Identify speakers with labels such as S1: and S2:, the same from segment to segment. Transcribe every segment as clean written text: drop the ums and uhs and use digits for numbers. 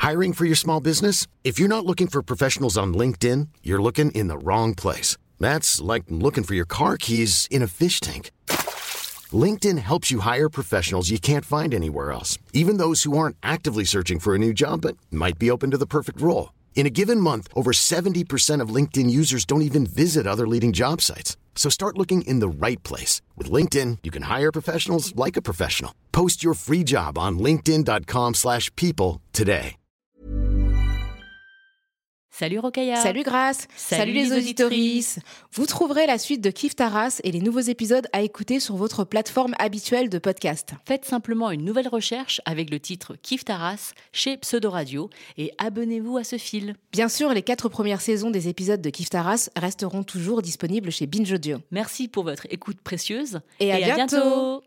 S1: Hiring for your small business? If you're not looking for professionals on LinkedIn, you're looking in the wrong place. That's like looking for your car keys in a fish tank. LinkedIn helps you hire professionals you can't find anywhere else, even those who aren't actively searching for a new job but might be open to the perfect role. In a given month, over 70% of LinkedIn users don't even visit other leading job sites. So start looking in the right place. With LinkedIn, you can hire professionals like a professional. Post your free job on linkedin.com/people today.
S2: Salut Rokhaya.
S3: Salut Grace. Salut les auditorices. Vous trouverez la suite de Kif Taras et les nouveaux épisodes à écouter sur votre plateforme habituelle de podcast.
S2: Faites simplement une nouvelle recherche avec le titre Kif Taras chez Pseudo Radio et abonnez-vous à ce fil.
S3: Bien sûr, les 4 premières saisons des épisodes de Kif Taras resteront toujours disponibles chez Binge Audio.
S2: Merci pour votre écoute précieuse
S3: et à bientôt.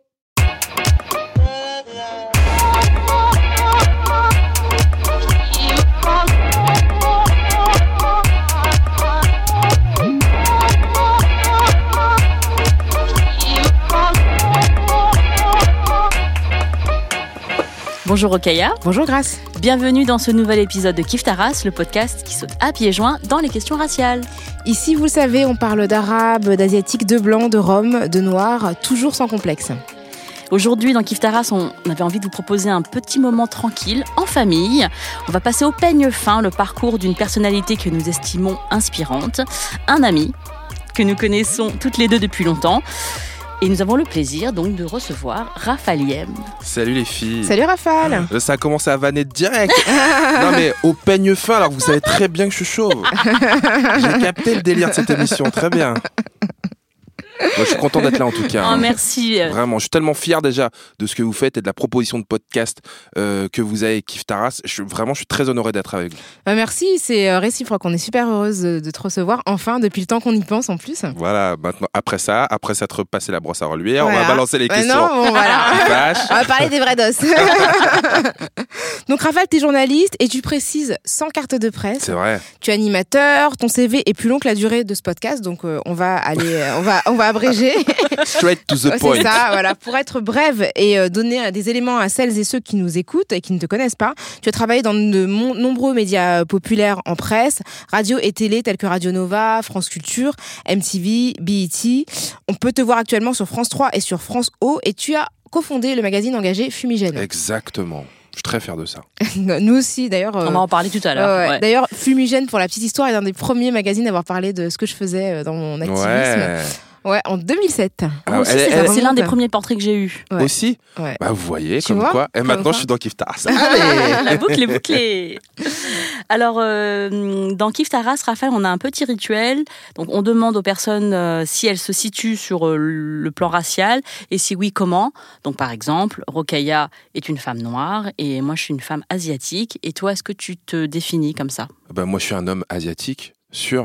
S2: Bonjour Rokhaya.
S3: Bonjour Grace.
S2: Bienvenue dans ce nouvel épisode de Kif Taras, le podcast qui saute à pieds joints dans les questions raciales.
S3: Ici, vous le savez, on parle d'arabe, d'asiatique, de blanc, de rome, de noir, toujours sans complexe.
S2: Aujourd'hui, dans Kif Taras, on avait envie de vous proposer un petit moment tranquille, en famille. On va passer au peigne fin le parcours d'une personnalité que nous estimons inspirante, un ami que nous connaissons toutes les deux depuis longtemps. Et nous avons le plaisir donc de recevoir Raphaël Yem.
S4: Salut les filles.
S3: Salut Raphaël.
S4: Ça a commencé à vanner direct. Non mais au peigne fin, alors que vous savez très bien que je suis chauve. J'ai capté le délire de cette émission, très bien. Moi, je suis content d'être là en tout cas.
S2: Oh, merci.
S4: Vraiment, je suis tellement fier déjà de ce que vous faites et de la proposition de podcast que vous avez avec Kif Taras. Je suis très honoré d'être avec vous.
S3: Merci, c'est réciproque. On est super heureuse de te recevoir enfin depuis le temps qu'on y pense en plus.
S4: Voilà, maintenant après ça te repasser la brosse à reluire, voilà. On va balancer les questions.
S3: Non, bon, voilà. On va parler des vrais dos. Donc Raphaël, t'es journaliste et tu précises sans carte de presse.
S4: C'est vrai.
S3: Tu es animateur, ton CV est plus long que la durée de ce podcast, donc on va abréger.
S4: Straight to the point.
S3: C'est ça, voilà. Pour être brève et donner des éléments à celles et ceux qui nous écoutent et qui ne te connaissent pas, tu as travaillé dans de nombreux médias populaires en presse, radio et télé tels que Radio Nova, France Culture, MTV, BET. On peut te voir actuellement sur France 3 et sur France O et tu as cofondé le magazine engagé Fumigène.
S4: Exactement. Je suis très fier de ça.
S3: Nous aussi, d'ailleurs.
S2: On va en parler tout à l'heure.
S3: Ouais. D'ailleurs, Fumigène, pour la petite histoire, est l'un des premiers magazines à avoir parlé de ce que je faisais dans mon activisme. Ouais, en 2007.
S4: Alors,
S2: c'est l'un des premiers portraits que j'ai eu.
S4: Ouais. Aussi
S3: ouais.
S4: Bah, vous voyez, comme quoi. Et maintenant, je suis dans Kif Taras.
S2: La boucle est bouclée. Alors, dans Kif Taras, Raphaël, on a un petit rituel. Donc, on demande aux personnes si elles se situent sur le plan racial et si oui, comment. Donc, par exemple, Rokhaya est une femme noire et moi, je suis une femme asiatique. Et toi, est-ce que tu te définis comme ça ?
S4: Moi, je suis un homme asiatique. Sûr,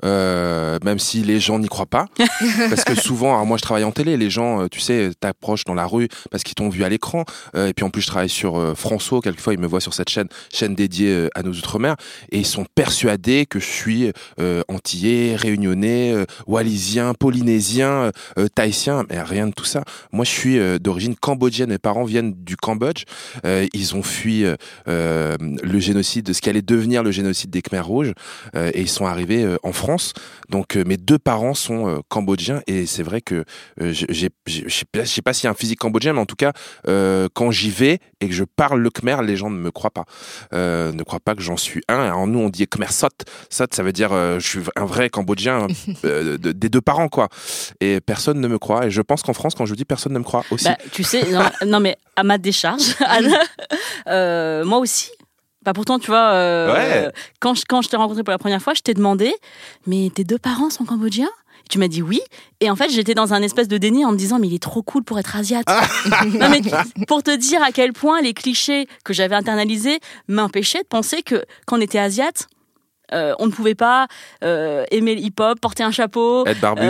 S4: même si les gens n'y croient pas, parce que souvent, alors moi je travaille en télé, les gens, tu sais, t'approchent dans la rue parce qu'ils t'ont vu à l'écran, et puis en plus je travaille sur François, quelquefois ils me voient sur cette chaîne dédiée à nos outre-mer, et ils sont persuadés que je suis antillais, réunionnais, wallisien, polynésien, tahitien, mais rien de tout ça. Moi je suis d'origine cambodgienne, mes parents viennent du Cambodge, ils ont fui le génocide, ce qui allait devenir le génocide des Khmers rouges, et ils sont arrivés en France. Donc mes deux parents sont cambodgiens et c'est vrai que je sais pas s'il y a un physique cambodgien, mais en tout cas quand j'y vais et que je parle le khmer, les gens ne me croient pas. Ne croient pas que j'en suis un. Alors nous on dit khmer sot. Sot ça veut dire je suis un vrai cambodgien des deux parents quoi. Et personne ne me croit. Et je pense qu'en France quand je dis personne ne me croit aussi.
S2: Bah, tu sais, non mais à ma décharge, moi aussi. Bah pourtant, tu vois, quand je t'ai rencontré pour la première fois, je t'ai demandé, mais tes deux parents sont cambodgiens ? Et tu m'as dit oui. Et en fait, j'étais dans un espèce de déni en me disant, mais il est trop cool pour être asiate. Non, mais pour te dire à quel point les clichés que j'avais internalisés m'empêchaient de penser que quand on était asiate, on ne pouvait pas aimer le hip-hop, porter un chapeau,
S4: être barbu.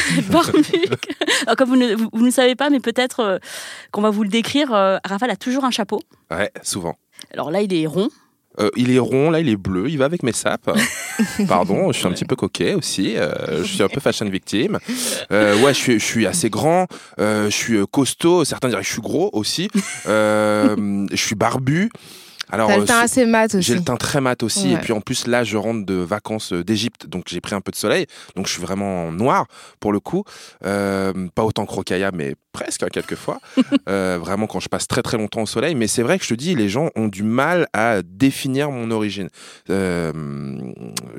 S2: Alors, comme vous ne savez pas, mais peut-être qu'on va vous le décrire. Raphaël a toujours un chapeau.
S4: Ouais, souvent.
S2: Alors là, il est rond.
S4: Il est rond, là il est bleu, il va avec mes sapes. Pardon, je suis un petit peu coquet aussi, je suis un peu fashion victime. Je suis assez grand, je suis costaud, certains diraient que je suis gros aussi. Je suis barbu.
S3: Alors, t'as le teint assez mat aussi.
S4: J'ai le teint très mat aussi.
S3: Ouais.
S4: Et puis en plus, là, je rentre de vacances d'Égypte. Donc j'ai pris un peu de soleil. Donc je suis vraiment noir pour le coup. Pas autant que Rokhaya, mais presque quelquefois. Vraiment quand je passe très très longtemps au soleil. Mais c'est vrai que je te dis, les gens ont du mal à définir mon origine. On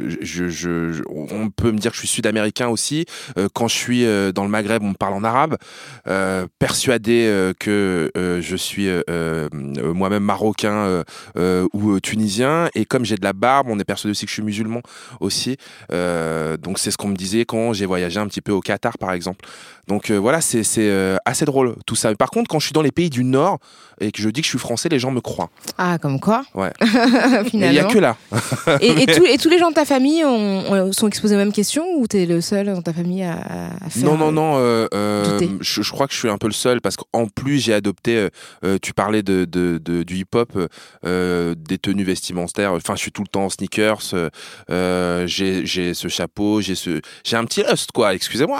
S4: peut me dire que je suis sud-américain aussi. Quand je suis dans le Maghreb, on me parle en arabe. Persuadé que je suis moi-même marocain ou tunisien. Et comme j'ai de la barbe, on est persuadé aussi que je suis musulman aussi. Donc c'est ce qu'on me disait quand j'ai voyagé un petit peu au Qatar, par exemple. Donc voilà, c'est assez drôle tout ça. Par contre, quand je suis dans les pays du Nord et que je dis que je suis français, les gens me croient.
S3: Ah, comme quoi.
S4: Ouais.
S3: Finalement.
S4: Mais il n'y a que là.
S3: et tous les gens de ta famille sont exposés aux mêmes questions ou t'es le seul dans ta famille à faire
S4: Non. Je crois que je suis un peu le seul parce qu'en plus j'ai adopté. Tu parlais du hip-hop, des tenues vestimentaires. Enfin, je suis tout le temps en sneakers. J'ai ce chapeau, j'ai un petit lust quoi. Excusez-moi.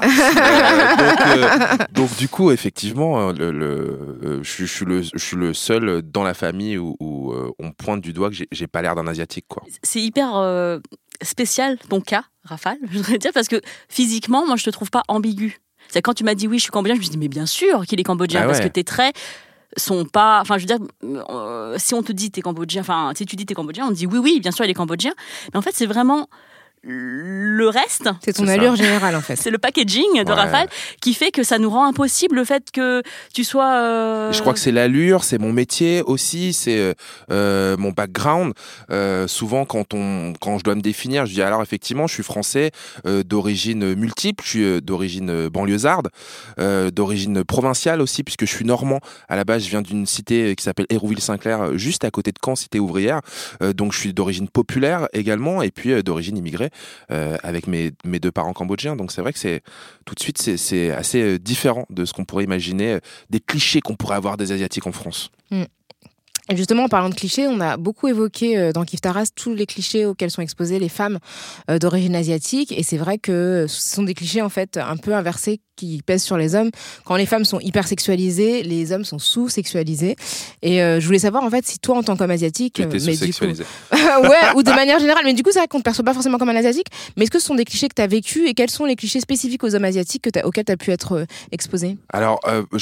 S4: Donc du coup, effectivement, je suis le seul dans la famille où on pointe du doigt que j'ai pas l'air d'un asiatique quoi.
S2: C'est hyper spécial ton cas, Rafale, je voudrais dire, parce que physiquement, moi, je te trouve pas ambigu. C'est quand tu m'as dit oui, je suis cambodgien, je me suis dit mais bien sûr qu'il est cambodgien parce que tes traits sont pas. Enfin, je veux dire, si on te dit t'es cambodgien, enfin, si tu dis t'es cambodgien, on te dit oui, bien sûr, il est cambodgien. Mais en fait, c'est vraiment le reste.
S3: C'est ton allure générale en fait.
S2: C'est le packaging de Rafale qui fait que ça nous rend impossible le fait que tu sois.
S4: Je crois que c'est l'allure, c'est mon métier aussi, c'est mon background. Souvent quand je dois me définir, je dis alors effectivement je suis français d'origine multiple, je suis d'origine banlieusarde, d'origine provinciale aussi puisque je suis normand. À la base je viens d'une cité qui s'appelle Hérouville-Saint-Clair, juste à côté de Caen, cité ouvrière. Donc je suis d'origine populaire également et puis d'origine immigrée. Avec mes deux parents cambodgiens, donc c'est vrai que tout de suite c'est assez différent de ce qu'on pourrait imaginer, des clichés qu'on pourrait avoir des Asiatiques en France.
S3: Et justement, en parlant de clichés, on a beaucoup évoqué dans Kif Taras tous les clichés auxquels sont exposées les femmes d'origine asiatique. Et c'est vrai que ce sont des clichés en fait un peu inversés qui pèsent sur les hommes. Quand les femmes sont hyper sexualisées, les hommes sont sous-sexualisés. Et je voulais savoir en fait si toi, en tant qu'homme asiatique,
S4: tu étais sous-sexualisé.
S3: Ouais, ou de manière générale. Mais du coup, c'est vrai qu'on ne te perçoit pas forcément comme un asiatique. Mais est-ce que ce sont des clichés que tu as vécu et quels sont les clichés spécifiques aux hommes asiatiques auxquels tu as pu être exposé ?
S4: Alors,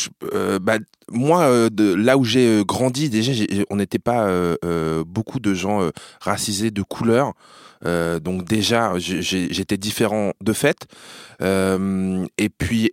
S4: moi, de là où j'ai grandi, déjà, on n'était pas beaucoup de gens racisés de couleur. Donc déjà, j'étais différent de fait. Et puis,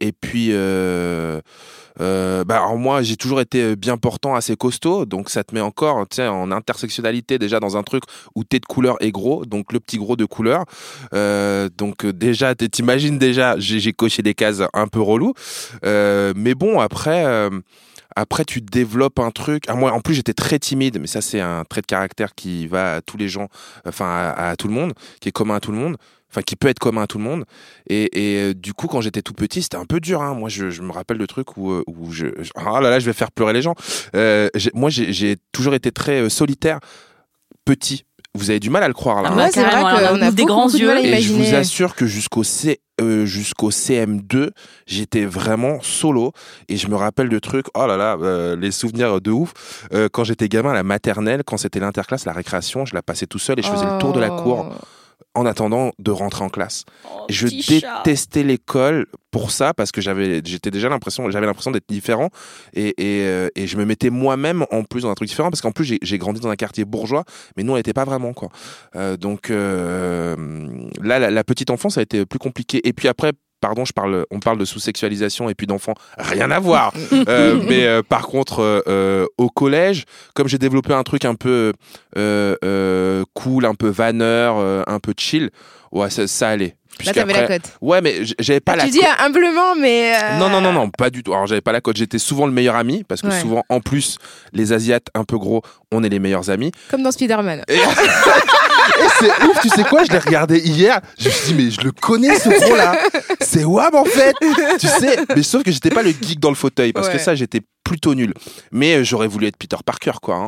S4: alors moi, j'ai toujours été bien portant, assez costaud. Donc ça te met encore, tu sais, en intersectionnalité déjà dans un truc où t'es de couleur et gros. Donc le petit gros de couleur. Donc déjà, t'imagines déjà, j'ai coché des cases un peu relou. Mais bon, après, tu développes un truc. Alors moi, en plus, j'étais très timide, mais ça, c'est un trait de caractère qui va à tous les gens, enfin, à tout le monde, qui est commun à tout le monde, enfin, qui peut être commun à tout le monde. Et du coup, quand j'étais tout petit, c'était un peu dur, hein. Moi, je me rappelle de trucs où oh là là, je vais faire pleurer les gens. Moi, j'ai toujours été très solitaire, petit. Vous avez du mal à le croire, là.
S3: Ah ouais, c'est vrai qu'on a
S2: des grands yeux.
S4: Et je vous assure que jusqu'au CM2, j'étais vraiment solo. Et je me rappelle de trucs, oh là là, les souvenirs de ouf. Quand j'étais gamin à la maternelle, quand c'était l'interclasse, la récréation, je la passais tout seul et je faisais le tour de la cour en attendant de rentrer en classe. Je détestais l'école pour ça parce que j'avais l'impression d'être différent et je me mettais moi-même en plus dans un truc différent parce qu'en plus j'ai grandi dans un quartier bourgeois mais nous on n'était pas vraiment quoi. Donc là la petite enfance a été plus compliquée et puis après pardon, on parle de sous-sexualisation et puis d'enfants, rien à voir. Mais par contre, au collège, comme j'ai développé un truc un peu cool, un peu vanneur, un peu chill, ouais, ça allait.
S3: Là, t'avais la cote.
S4: Ouais, mais j'avais pas la cote.
S3: Tu dis humblement, mais...
S4: Non, pas du tout. Alors, j'avais pas la cote. J'étais souvent le meilleur ami, parce que souvent, en plus, les Asiates un peu gros, on est les meilleurs amis.
S3: Comme dans Spider-Man.
S4: Et c'est ouf, tu sais quoi, je l'ai regardé hier, je me suis dit, mais je le connais ce gros-là. C'est Wab, en fait. Tu sais, mais sauf que j'étais pas le geek dans le fauteuil, parce que ça, j'étais plutôt nul. Mais j'aurais voulu être Peter Parker, quoi, hein.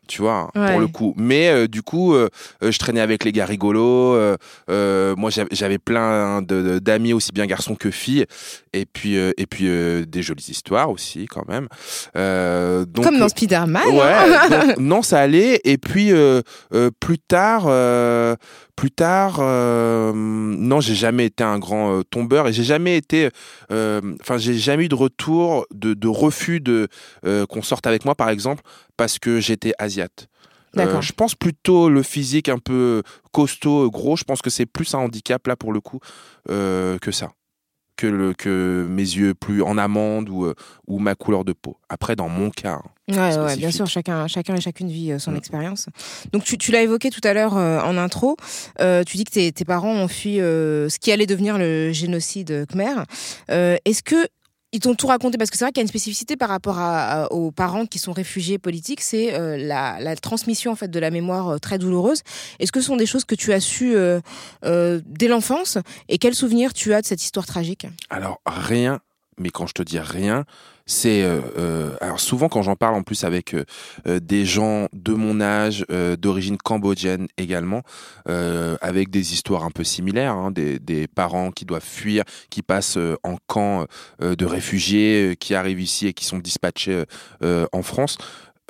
S4: tu vois, pour le coup. Mais du coup, je traînais avec les gars rigolos. Moi, j'avais plein d'amis, aussi bien garçons que filles. Et puis des jolies histoires aussi, quand même. Donc,
S3: comme dans Spider-Man.
S4: Ouais. Donc, non, ça allait. Et puis, plus tard, non, j'ai jamais été un grand tombeur et j'ai jamais été, j'ai jamais eu de retour, de refus qu'on sorte avec moi, par exemple, parce que j'étais asiate. Je pense plutôt le physique un peu costaud, gros. Je pense que c'est plus un handicap là pour le coup que ça. Que mes yeux plus en amande ou ma couleur de peau. Après, dans mon cas.
S3: Ouais, bien sûr, chacun et chacune vit son expérience. Donc, tu l'as évoqué tout à l'heure en intro. Tu dis que tes parents ont fui ce qui allait devenir le génocide khmer. Est-ce que ils t'ont tout raconté? Parce que c'est vrai qu'il y a une spécificité par rapport aux parents qui sont réfugiés politiques, c'est la transmission en fait de la mémoire très douloureuse. Est-ce que ce sont des choses que tu as su dès l'enfance? Et quels souvenirs tu as de cette histoire tragique?
S4: Alors, rien. Mais quand je te dis rien, c'est alors souvent quand j'en parle en plus avec des gens de mon âge, d'origine cambodgienne également, avec des histoires un peu similaires, hein, des parents qui doivent fuir, qui passent en camp de réfugiés, qui arrivent ici et qui sont dispatchés en France.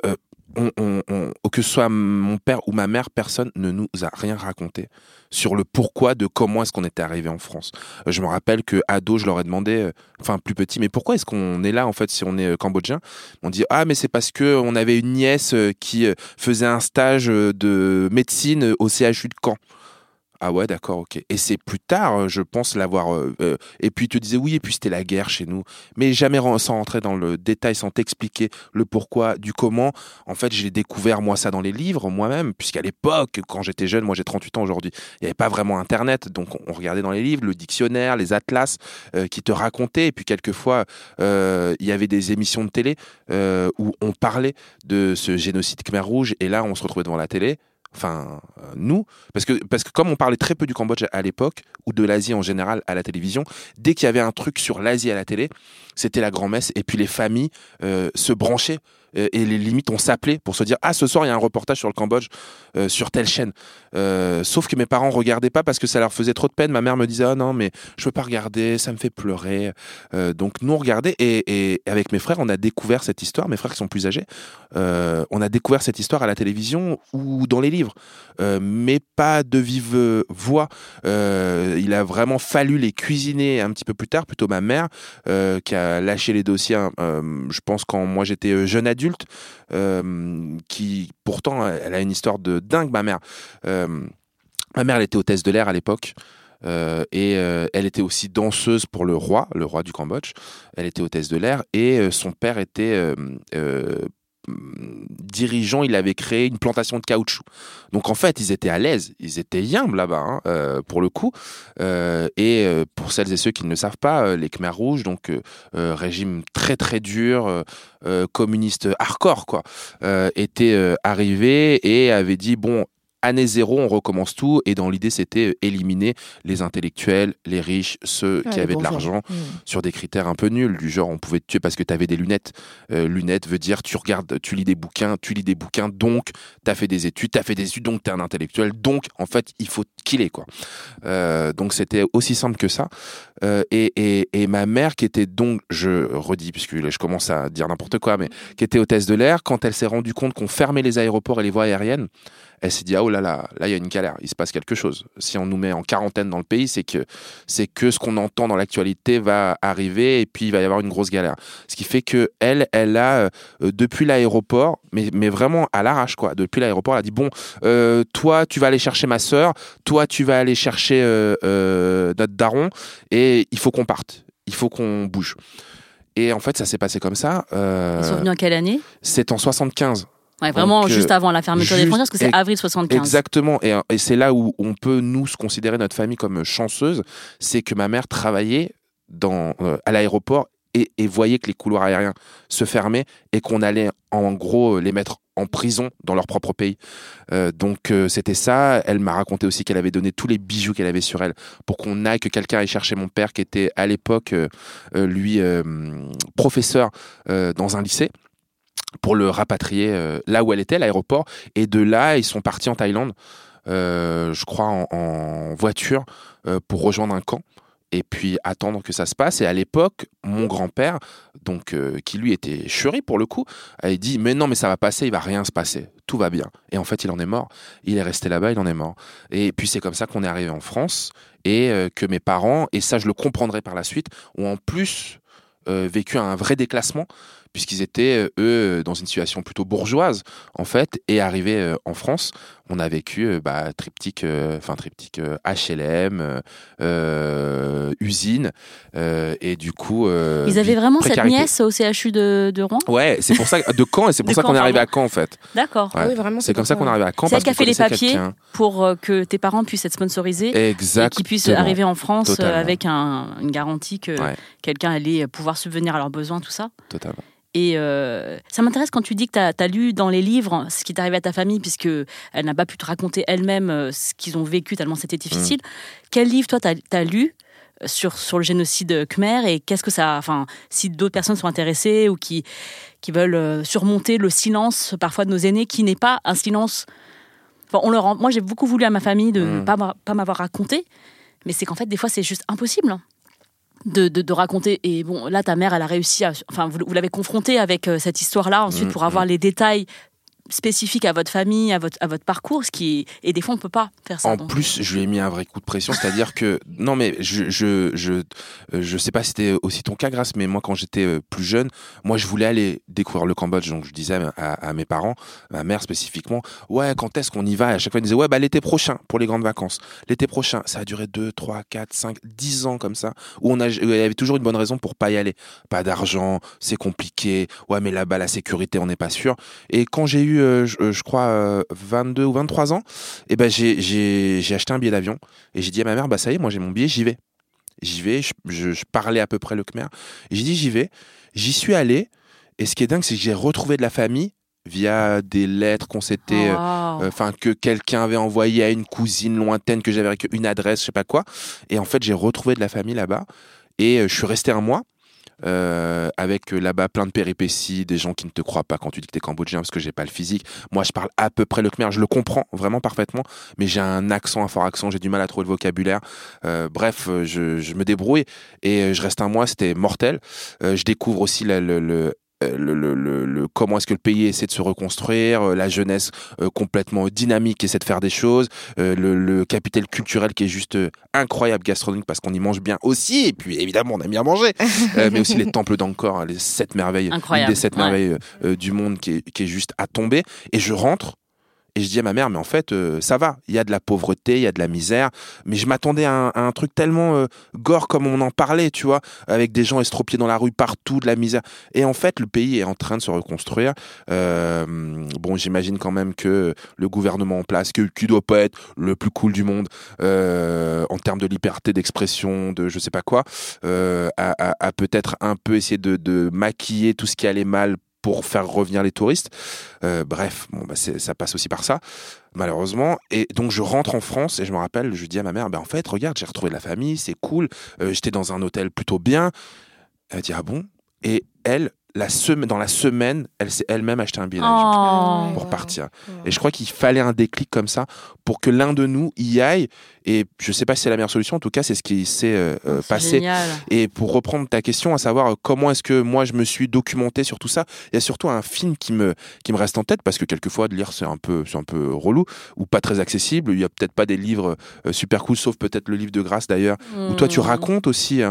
S4: Que ce soit mon père ou ma mère, personne ne nous a rien raconté sur le pourquoi de comment est-ce qu'on était arrivé en France. Je me rappelle que ado, je leur ai demandé, plus petit, mais pourquoi est-ce qu'on est là en fait si on est cambodgien? On dit mais c'est parce que on avait une nièce qui faisait un stage de médecine au CHU de Caen. Ah ouais, d'accord, ok. Et c'est plus tard, je pense l'avoir... et puis, il te disait, oui, et puis c'était la guerre chez nous. Mais jamais sans rentrer dans le détail, sans t'expliquer le pourquoi, du comment. En fait, j'ai découvert, moi, ça dans les livres, moi-même, puisqu'à l'époque, quand j'étais jeune, moi j'ai 38 ans aujourd'hui, il n'y avait pas vraiment Internet. Donc, on regardait dans les livres, le dictionnaire, les atlas qui te racontaient. Et puis, quelquefois, il y avait des émissions de télé où on parlait de ce génocide Khmer Rouge. Et là, on se retrouvait devant la télé. Nous, parce que comme on parlait très peu du Cambodge à l'époque, ou de l'Asie en général à la télévision, dès qu'il y avait un truc sur l'Asie à la télé, c'était la grand-messe, et puis les familles se branchaient, et les limites on s'appelait pour se dire ce soir il y a un reportage sur le Cambodge sur telle chaîne. Sauf que mes parents regardaient pas parce que ça leur faisait trop de peine. Ma mère me disait non mais je peux pas regarder, ça me fait pleurer. Donc nous on regardait et avec mes frères on a découvert cette histoire. Mes frères qui sont plus âgés, on a découvert cette histoire à la télévision ou dans les livres, mais pas de vive voix. Il a vraiment fallu les cuisiner un petit peu plus tard, plutôt ma mère qui a lâché les dossiers, je pense quand moi j'étais jeune adulte, qui pourtant elle a une histoire de dingue, ma mère. Ma mère elle était hôtesse de l'air à l'époque. Et elle était aussi danseuse pour le roi du Cambodge. Elle était hôtesse de l'air et son père était dirigeant, il avait créé une plantation de caoutchouc. Donc en fait, ils étaient à l'aise, ils étaient humbles là-bas, pour le coup. Et pour celles et ceux qui ne le savent pas, les Khmers rouges, donc régime très très dur, communiste hardcore, quoi, étaient arrivés et avaient dit année zéro, on recommence tout. Et dans l'idée, c'était éliminer les intellectuels, les riches, ceux qui avaient de l'argent, sur des critères un peu nuls. Du genre, on pouvait te tuer parce que tu avais des lunettes. Lunettes veut dire, tu lis des bouquins, donc tu as fait des études, donc tu es un intellectuel. Donc, en fait, il faut te killer, quoi. Donc, c'était aussi simple que ça. Et ma mère, qui était donc, je redis, puisque là, je commence à dire n'importe quoi, mais qui était hôtesse de l'air, quand elle s'est rendue compte qu'on fermait les aéroports et les voies aériennes, elle s'est dit oh là, il y a une galère, il se passe quelque chose. Si on nous met en quarantaine dans le pays, c'est que ce qu'on entend dans l'actualité va arriver et puis il va y avoir une grosse galère. Ce qui fait que elle a depuis l'aéroport, mais vraiment à l'arrache, quoi. Depuis l'aéroport, elle a dit toi tu vas aller chercher ma sœur, toi tu vas aller chercher notre daron et il faut qu'on parte, il faut qu'on bouge. Et en fait, ça s'est passé comme ça.
S2: Ils sont venus en quelle année?
S4: C'est en 75.
S2: Ouais, vraiment juste avant la fermeture des frontières, parce que c'est avril 75.
S4: Exactement, et c'est là où on peut nous se considérer notre famille comme chanceuse, c'est que ma mère travaillait à l'aéroport et voyait que les couloirs aériens se fermaient et qu'on allait en gros les mettre en prison dans leur propre pays. Donc c'était ça. Elle m'a raconté aussi qu'elle avait donné tous les bijoux qu'elle avait sur elle pour qu'on aille, que quelqu'un aille chercher mon père qui était à l'époque lui professeur dans un lycée. pour le rapatrier là où elle était, l'aéroport. Et de là, ils sont partis en Thaïlande, je crois en voiture, pour rejoindre un camp. Et puis attendre que ça se passe. Et à l'époque, mon grand-père, donc qui lui était chéri pour le coup, avait dit mais non, mais ça va passer, il va rien se passer, tout va bien. Et en fait, il en est mort. Il est resté là-bas, il en est mort. Et puis c'est comme ça qu'on est arrivé en France et que mes parents, et ça je le comprendrai par la suite, ont en plus vécu un vrai déclassement puisqu'ils étaient eux dans une situation plutôt bourgeoise en fait, et arrivés en France, on a vécu triptyque HLM, usine, et du coup
S2: ils avaient vraiment
S4: précarité.
S2: cette nièce au CHU de Rouen.
S4: Ouais, c'est pour ça de Caen, et c'est pour ça qu'on est arrivé à Caen en fait.
S2: D'accord.
S4: Ouais.
S3: Oui, vraiment,
S4: c'est comme ça qu'on est arrivé à Caen.
S2: C'est elle qui a fait les papiers
S4: quelqu'un.
S2: pour que tes parents puissent être sponsorisés
S4: Exactement.
S2: et qu'ils puissent arriver en France
S4: Totalement.
S2: avec une garantie que quelqu'un allait pouvoir subvenir à leurs besoins, tout ça.
S4: Totalement.
S2: Et ça m'intéresse quand tu dis que tu as lu dans les livres ce qui est arrivé à ta famille, puisqu'elle n'a pas pu te raconter elle-même ce qu'ils ont vécu tellement c'était difficile. Quel livre, toi, tu as lu sur le génocide khmer, et qu'est-ce que ça... Enfin, si d'autres personnes sont intéressées ou qui veulent surmonter le silence parfois de nos aînés, qui n'est pas un silence... Enfin, moi, j'ai beaucoup voulu à ma famille de ne pas m'avoir raconté, mais c'est qu'en fait, des fois, c'est juste impossible de raconter. Et bon, là, ta mère, elle a réussi à... Enfin, vous l'avez confrontée avec cette histoire-là, ensuite, pour avoir les détails spécifique à votre famille, à votre parcours, et des fois on peut pas faire ça.
S4: En plus, je lui ai mis un vrai coup de pression, c'est-à-dire que non, mais je sais pas si c'était aussi ton cas, Grace, mais moi quand j'étais plus jeune, moi je voulais aller découvrir le Cambodge, donc je disais à mes parents, ma mère spécifiquement, ouais, quand est-ce qu'on y va? Et à chaque fois ils disaient ouais, l'été prochain pour les grandes vacances. L'été prochain, ça a duré 2, 3, 4, 5, 10 ans comme ça, où il y avait toujours une bonne raison pour pas y aller. Pas d'argent, c'est compliqué. Ouais, mais là-bas la sécurité, on n'est pas sûr. Et quand j'ai eu je crois 22 ou 23 ans, et j'ai acheté un billet d'avion et j'ai dit à ma mère, ça y est, moi j'ai mon billet, j'y vais, je parlais à peu près le khmer, et j'ai dit j'y vais, j'y suis allé, et ce qui est dingue, c'est que j'ai retrouvé de la famille via des lettres qu'on s'était que quelqu'un avait envoyé à une cousine lointaine, que j'avais avec une adresse, je sais pas quoi, et en fait j'ai retrouvé de la famille là-bas, et je suis resté un mois. Avec là-bas plein de péripéties, des gens qui ne te croient pas quand tu dis que t'es cambodgien parce que j'ai pas le physique. Moi je parle à peu près le khmer, je le comprends vraiment parfaitement, mais j'ai un fort accent, j'ai du mal à trouver le vocabulaire. Bref, je me débrouille et je reste un mois, c'était mortel. Je découvre aussi comment est-ce que le pays essaie de se reconstruire, la jeunesse complètement dynamique essaie de faire des choses, le capital culturel qui est juste incroyable, gastronomique, parce qu'on y mange bien aussi, et puis évidemment on aime bien manger, mais aussi les temples d'Angkor, les 7 merveilles, une des 7 merveilles du monde qui est juste à tomber. Et je rentre et je dis à ma mère, mais en fait, ça va, il y a de la pauvreté, il y a de la misère, mais je m'attendais à un truc tellement gore comme on en parlait, tu vois, avec des gens estropiés dans la rue partout, de la misère. Et en fait, le pays est en train de se reconstruire. J'imagine quand même que le gouvernement en place, qui doit pas être le plus cool du monde, en termes de liberté d'expression, de je sais pas quoi, a peut-être un peu essayé de maquiller tout ce qui allait mal pour faire revenir les touristes. Ça passe aussi par ça, malheureusement. Et donc, je rentre en France et je me rappelle, je dis à ma mère, en fait, regarde, j'ai retrouvé de la famille, c'est cool. J'étais dans un hôtel plutôt bien. Elle dit, ah bon? Et elle, dans la semaine, elle s'est elle-même acheté un billet d'avion pour partir. Et je crois qu'il fallait un déclic comme ça pour que l'un de nous y aille. Et je sais pas si c'est la meilleure solution, en tout cas, c'est ce qui s'est passé.
S2: Génial.
S4: Et pour reprendre ta question, à savoir comment est-ce que moi je me suis documenté sur tout ça, il y a surtout un film qui me reste en tête, parce que quelquefois de lire c'est un peu relou ou pas très accessible. Il y a peut-être pas des livres super cool, sauf peut-être le livre de Grace d'ailleurs, où toi tu racontes aussi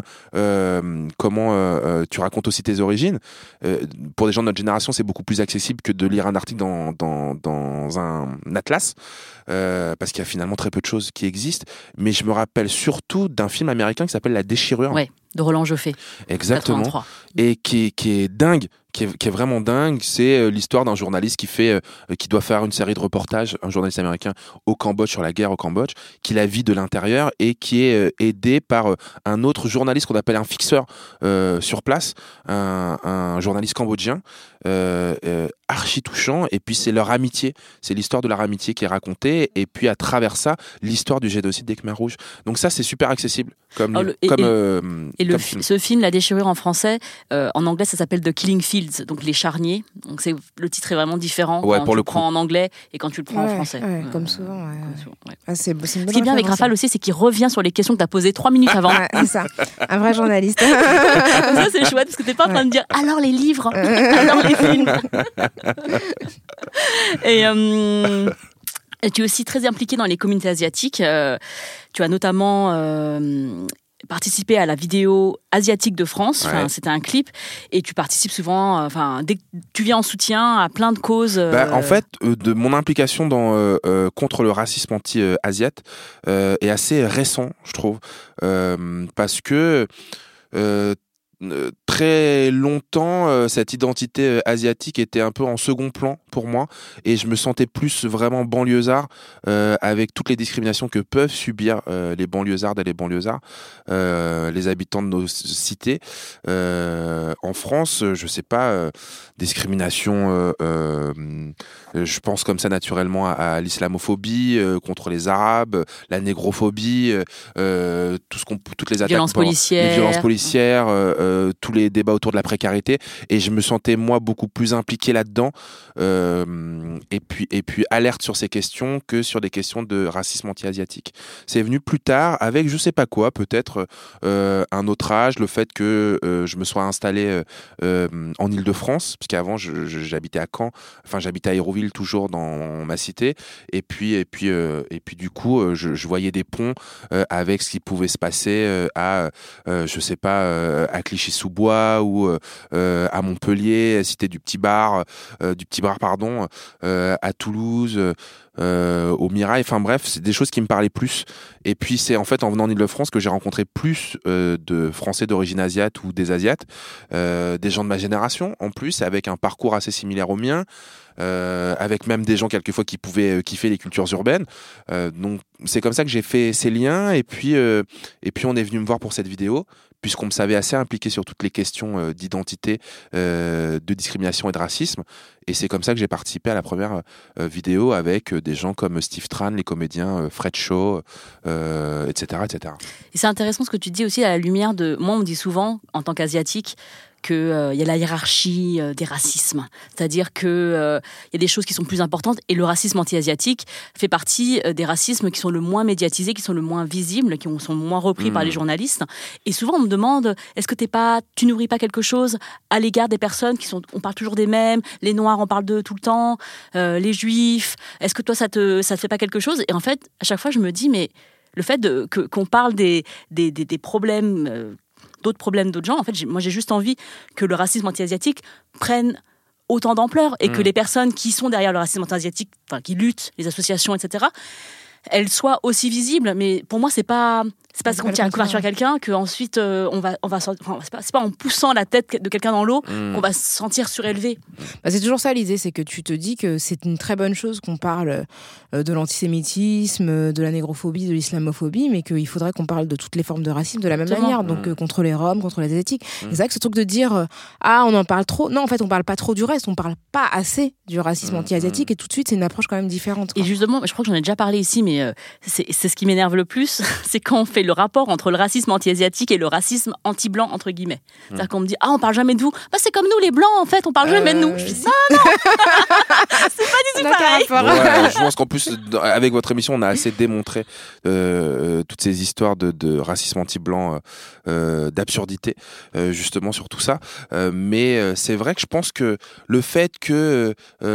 S4: comment tu racontes aussi tes origines. Pour des gens de notre génération, c'est beaucoup plus accessible que de lire un article dans un atlas, parce qu'il y a finalement très peu de choses qui existent. Mais je me rappelle surtout d'un film américain qui s'appelle La Déchirure.
S2: Ouais, de Roland Joffé.
S4: Exactement.
S2: 83.
S4: Et qui est dingue, qui est vraiment dingue. C'est l'histoire d'un journaliste qui doit faire une série de reportages, un journaliste américain au Cambodge, sur la guerre au Cambodge, qui la vit de l'intérieur et qui est aidé par un autre journaliste qu'on appelle un fixeur sur place, un journaliste cambodgien, archi touchant. Et puis c'est leur amitié, c'est l'histoire de leur amitié qui est racontée. Et puis à travers ça, l'histoire du génocide des Khmers rouges. Donc ça, c'est super accessible
S2: ce film, La Déchirure en français, en anglais, ça s'appelle The Killing Fields, donc les charniers. Donc le titre est vraiment différent quand tu le prends en anglais et quand tu le prends en français.
S3: Comme souvent.
S2: Ce qui est bien avec Rafale aussi, c'est qu'il revient sur les questions que tu as posées 3 minutes avant.
S3: C'est ça, un vrai journaliste.
S2: Ça, c'est chouette parce que tu n'es pas en train de dire alors les livres, alors les films. Et tu es aussi très impliqué dans les communautés asiatiques. Tu as notamment participé à la vidéo asiatique de France. C'était un clip. Et tu participes souvent, dès que tu viens en soutien à plein de causes.
S4: En fait, de mon implication contre le racisme anti-asiate est assez récent, je trouve. Parce que très longtemps, cette identité asiatique était un peu en second plan pour moi et je me sentais plus vraiment banlieusard avec toutes les discriminations que peuvent subir les banlieusardes et les banlieusards, les habitants de nos cités. En France, je sais pas, discrimination, je pense comme ça naturellement à l'islamophobie contre les Arabes, la négrophobie, toutes les attaques, les violences policières, tous les débats autour de la précarité, et je me sentais moi beaucoup plus impliqué là-dedans et puis alerte sur ces questions que sur des questions de racisme anti-asiatique. C'est venu plus tard avec je sais pas quoi, peut-être un autre âge, le fait que je me sois installé en Île-de-France, puisqu'avant j'habitais à Caen, j'habitais à Hérouville, toujours dans ma cité, et puis du coup je voyais des ponts avec ce qui pouvait se passer à je sais pas, à Clichy-sous-Bois ou à Montpellier, cité du Petit Bar, à Toulouse, au Mirail. Enfin bref, c'est des choses qui me parlaient plus. Et puis c'est en fait en venant en Île-de-France que j'ai rencontré plus de Français d'origine asiate ou des Asiates, des gens de ma génération en plus, avec un parcours assez similaire au mien. Avec même des gens quelquefois qui pouvaient kiffer les cultures urbaines. Donc c'est comme ça que j'ai fait ces liens, et puis on est venu me voir pour cette vidéo, puisqu'on me savait assez impliqué sur toutes les questions d'identité, de discrimination et de racisme. Et c'est comme ça que j'ai participé à la première vidéo avec des gens comme Steve Tran, les comédiens Fred Shaw, etc., etc. Et
S2: c'est intéressant ce que tu dis aussi à la lumière de... Moi, on me dit souvent, en tant qu'asiatique, qu'il y a la hiérarchie des racismes. C'est-à-dire qu'il y a des choses qui sont plus importantes, et le racisme anti-asiatique fait partie des racismes qui sont le moins médiatisés, qui sont le moins visibles, qui sont moins repris par les journalistes. Et souvent, on me demande, est-ce que tu nourris pas quelque chose à l'égard des personnes qui sont... On parle toujours des mêmes, les Noirs, on parle d'eux tout le temps, les Juifs. Est-ce que toi, ça te fait pas quelque chose ? Et en fait, à chaque fois, je me dis, mais le fait qu'on parle des problèmes... d'autres problèmes d'autres gens, en fait, moi j'ai juste envie que le racisme anti-asiatique prenne autant d'ampleur, et que les personnes qui sont derrière le racisme anti-asiatique, qui luttent, les associations, etc., elles soient aussi visibles. Mais pour moi, c'est pas parce qu'on tient la couverture à quelqu'un qu'ensuite on va c'est pas en poussant la tête de quelqu'un dans l'eau qu'on va se sentir surélevé.
S3: C'est toujours ça l'idée, c'est que tu te dis que c'est une très bonne chose qu'on parle de l'antisémitisme, de la négrophobie, de l'islamophobie, mais qu'il faudrait qu'on parle de toutes les formes de racisme de la même manière, donc contre les Roms, contre les Asiatiques. C'est vrai que ce truc de dire on en parle trop, non, en fait on parle pas trop du reste, on parle pas assez du racisme anti-asiatique, et tout de suite c'est une approche quand même différente, quoi.
S2: Et justement, je crois que j'en ai déjà parlé ici, mais c'est ce qui m'énerve le plus, c'est quand on fait le rapport entre le racisme anti-asiatique et le racisme anti-blanc, entre guillemets. C'est-à-dire qu'on me dit, on parle jamais de vous. C'est comme nous les blancs, en fait, on parle jamais de nous. Je dis, non c'est pas du tout pareil.
S4: Ouais, je pense qu'en plus, avec votre émission, on a assez démontré toutes ces histoires de racisme anti-blanc, d'absurdité, justement sur tout ça. Mais c'est vrai que je pense que le fait que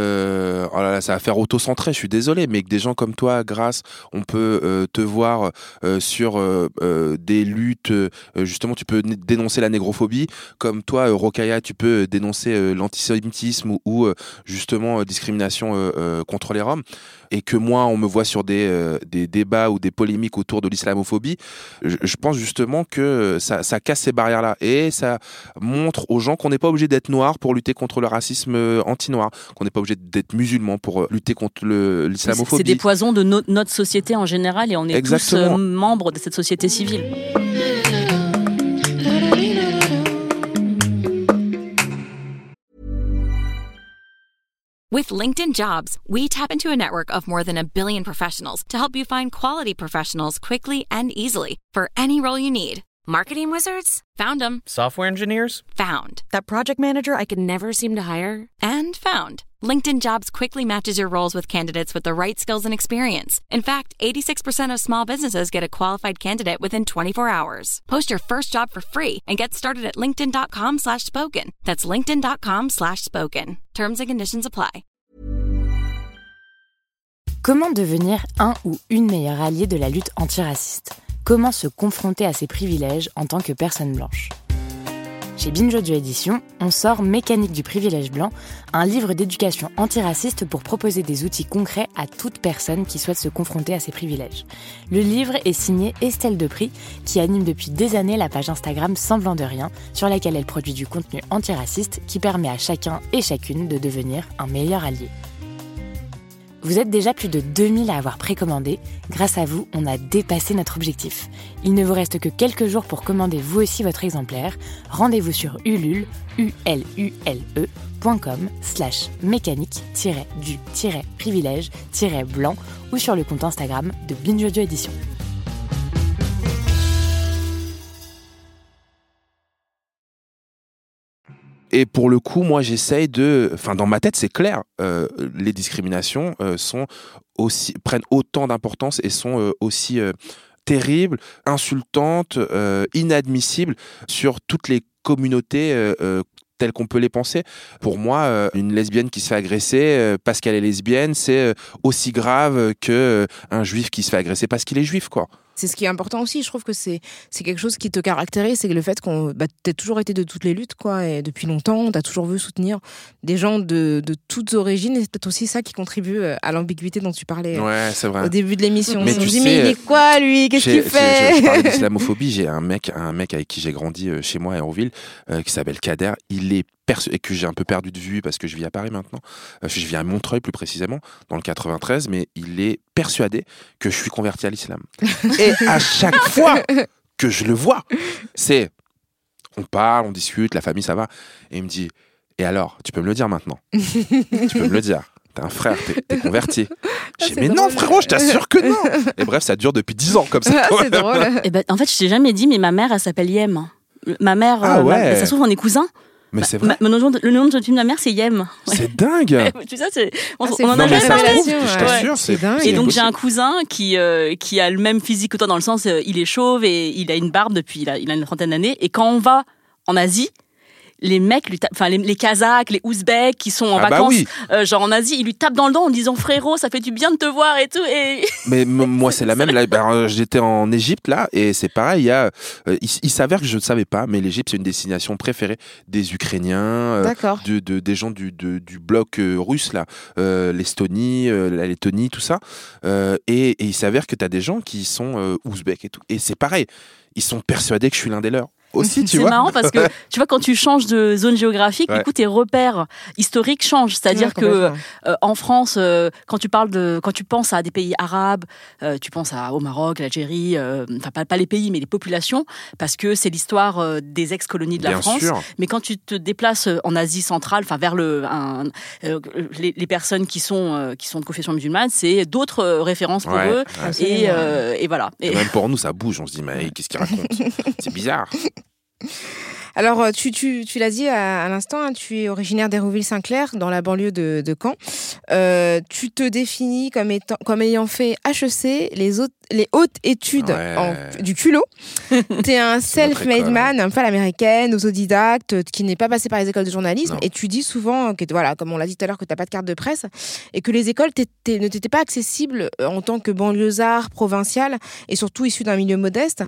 S4: ça va faire auto-centré, je suis désolé, mais que des gens comme toi, Grâce, on peut te voir sur des luttes, justement tu peux dénoncer la négrophobie, comme toi Rokhaya, tu peux dénoncer l'antisémitisme ou justement discrimination contre les Roms, et que moi on me voit sur des débats ou des polémiques autour de l'islamophobie. Je pense justement que ça casse ces barrières-là, et ça montre aux gens qu'on n'est pas obligé d'être noir pour lutter contre le racisme anti-noir, qu'on n'est pas obligé d'être musulman pour lutter contre l'islamophobie.
S2: C'est des poisons de notre société en général, et on est tous membres de cette société civile.
S5: With LinkedIn Jobs, we tap into a network of more than 1 billion professionals to help you find quality professionals quickly and easily for any role you need. Marketing wizards? Found them.
S6: Software engineers?
S5: Found. That project manager I could never seem to hire? And found. LinkedIn Jobs quickly matches your roles with candidates with the right skills and experience. In fact, 86% of small businesses get a qualified candidate within 24 hours. Post your first job for free and get started at linkedin.com/spoken. That's linkedin.com/spoken. Terms and conditions apply.
S7: Comment devenir un ou une meilleure alliée de la lutte antiraciste ? Comment se confronter à ses privilèges en tant que personne blanche ? Chez Binge Audio Édition, on sort Mécanique du privilège blanc, un livre d'éducation antiraciste pour proposer des outils concrets à toute personne qui souhaite se confronter à ses privilèges. Le livre est signé Estelle Depris, qui anime depuis des années la page Instagram Semblant de rien, sur laquelle elle produit du contenu antiraciste qui permet à chacun et chacune de devenir un meilleur allié. Vous êtes déjà plus de 2000 à avoir précommandé. Grâce à vous, on a dépassé notre objectif. Il ne vous reste que quelques jours pour commander vous aussi votre exemplaire. Rendez-vous sur Ulule, ulule.com/mécanique-du-privilège-blanc ou sur le compte Instagram de Binge Audio Édition.
S4: Et pour le coup, moi, j'essaye de... Enfin, dans ma tête, c'est clair. Les discriminations prennent autant d'importance et sont aussi terribles, insultantes, inadmissibles sur toutes les communautés telles qu'on peut les penser. Pour moi, une lesbienne qui se fait agresser parce qu'elle est lesbienne, c'est aussi grave qu'un juif qui se fait agresser parce qu'il est juif, quoi.
S3: C'est ce qui est important aussi, je trouve que c'est quelque chose qui te caractérise, c'est le fait qu'on t'as toujours été de toutes les luttes, quoi, et depuis longtemps, t'as toujours voulu soutenir des gens de toutes origines, et c'est peut-être aussi ça qui contribue à l'ambiguïté dont tu parlais
S4: c'est vrai.
S3: Au début de l'émission.
S4: Mais
S3: on se dit, mais il est quoi, lui ? Qu'est-ce qu'il fait ?
S4: Je parlais d'islamophobie, j'ai un mec avec qui j'ai grandi chez moi à Hérouville, qui s'appelle Kader, il est et que j'ai un peu perdu de vue parce que je vis à Paris maintenant. Je vis à Montreuil plus précisément, dans le 93, mais il est persuadé que je suis converti à l'islam. Et à chaque fois que je le vois, on parle, on discute, la famille ça va, et il me dit, et alors, tu peux me le dire maintenant ? Tu peux me le dire ? T'as un frère, t'es converti. J'ai dit, mais drôle. Non frérot, je t'assure que non. Et bref, ça dure depuis 10 ans comme ça.
S3: C'est drôle.
S2: Et en fait, je t'ai jamais dit, mais ma mère, elle s'appelle Yem. Ma mère, ça se trouve, on est cousins.
S4: Mais c'est vrai.
S2: Le nom de film de ma mère, c'est Yem. Ouais.
S4: C'est dingue.
S2: Tu sais, on
S3: en
S2: a jamais parlé.
S4: Je t'assure, c'est dingue.
S2: Et donc j'ai un cousin qui a le même physique que toi, dans le sens, il est chauve et il a une barbe depuis, il a une trentaine d'années. Et quand on va en Asie, les mecs, les Kazakhs, les Ouzbeks qui sont en vacances, genre en Asie, ils lui tapent dans le dos en disant frérot, ça fait du bien de te voir et tout. Et...
S4: Mais moi, c'est la même. Là, j'étais en Égypte là, et c'est pareil. Il s'avère que je ne savais pas, mais l'Égypte c'est une destination préférée des Ukrainiens, des gens du bloc russe là, l'Estonie, la Lettonie, tout ça. Et il s'avère que tu as des gens qui sont ouzbeks et tout. Et c'est pareil, ils sont persuadés que je suis l'un des leurs. Aussi, tu vois.
S2: C'est marrant parce que tu vois, quand tu changes de zone géographique, du coup tes repères historiques changent. C'est-à-dire que en France, quand tu penses à des pays arabes, tu penses au Maroc, l'Algérie, pas les pays mais les populations, parce que c'est l'histoire des ex-colonies de la France.
S4: Sûr.
S2: Mais quand tu te déplaces en Asie centrale, vers les personnes qui sont de confession musulmane, c'est d'autres références pour eux. Et voilà.
S4: Et même pour nous, ça bouge. On se dit mais qu'est-ce qu'il raconte ? C'est bizarre.
S3: Alors, tu l'as dit à l'instant, hein, tu es originaire d'Hérouville-Saint-Clair, dans la banlieue de Caen. Tu te définis comme ayant fait HEC, les hautes études du culot. T'es un self-made man, un peu à l'américaine, autodidacte, qui n'est pas passé par les écoles de journalisme. Non. Et tu dis souvent, comme on l'a dit tout à l'heure, que t'as pas de carte de presse, et que les écoles ne t'étaient pas accessibles en tant que banlieusard provincial, et surtout issu d'un milieu modeste.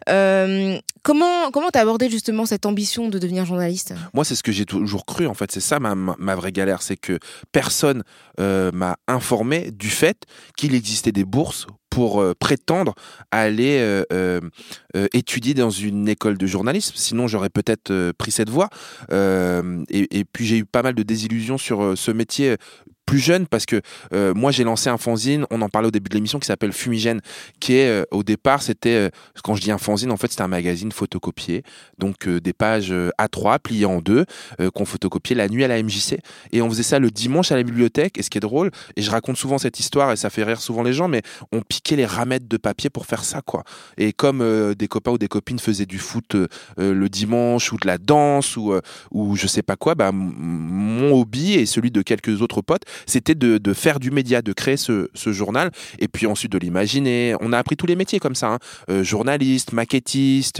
S3: Comment t'as abordé justement cette ambition de devenir journaliste ?
S4: Moi, c'est ce que j'ai toujours cru, en fait. C'est ça ma vraie galère, c'est que personne m'a informé du fait qu'il existait des bourses pour prétendre à aller étudier dans une école de journalisme. Sinon, j'aurais peut-être pris cette voie. Et puis, j'ai eu pas mal de désillusions sur ce métier plus jeune parce que moi j'ai lancé un fanzine, on en parlait au début de l'émission, qui s'appelle Fumigène, qui est au départ c'était quand je dis un fanzine, en fait c'était un magazine photocopié, donc des pages A3 pliées en deux qu'on photocopiait la nuit à la MJC, et on faisait ça le dimanche à la bibliothèque. Et ce qui est drôle, et je raconte souvent cette histoire et ça fait rire souvent les gens, mais on piquait les ramettes de papier pour faire ça, quoi. Et comme des copains ou des copines faisaient du foot le dimanche, ou de la danse, ou je sais pas quoi, mon hobby et celui de quelques autres potes, c'était de faire du média, de créer ce journal, et puis ensuite de l'imaginer. On a appris tous les métiers comme ça, hein. Journaliste, maquettiste,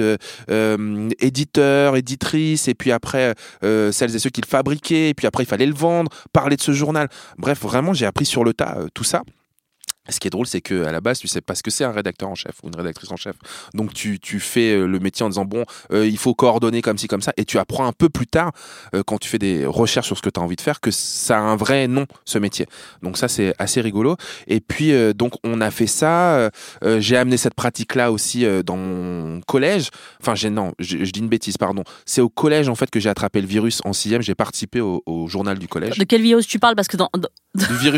S4: éditeur, éditrice, et puis après celles et ceux qui le fabriquaient, et puis après il fallait le vendre, parler de ce journal. Bref, vraiment j'ai appris sur le tas tout ça. Ce qui est drôle, c'est qu'à la base, tu sais pas ce que c'est un rédacteur en chef ou une rédactrice en chef. Donc, tu fais le métier en disant, il faut coordonner comme ci, comme ça. Et tu apprends un peu plus tard, quand tu fais des recherches sur ce que tu as envie de faire, que ça a un vrai nom, ce métier. Donc, ça, c'est assez rigolo. Et puis, donc, on a fait ça. J'ai amené cette pratique-là aussi dans mon collège. Enfin, je dis une bêtise, pardon. C'est au collège, en fait, que j'ai attrapé le virus en 6e. J'ai participé au journal du collège.
S2: De quel virus tu parles? Parce que
S4: Du virus.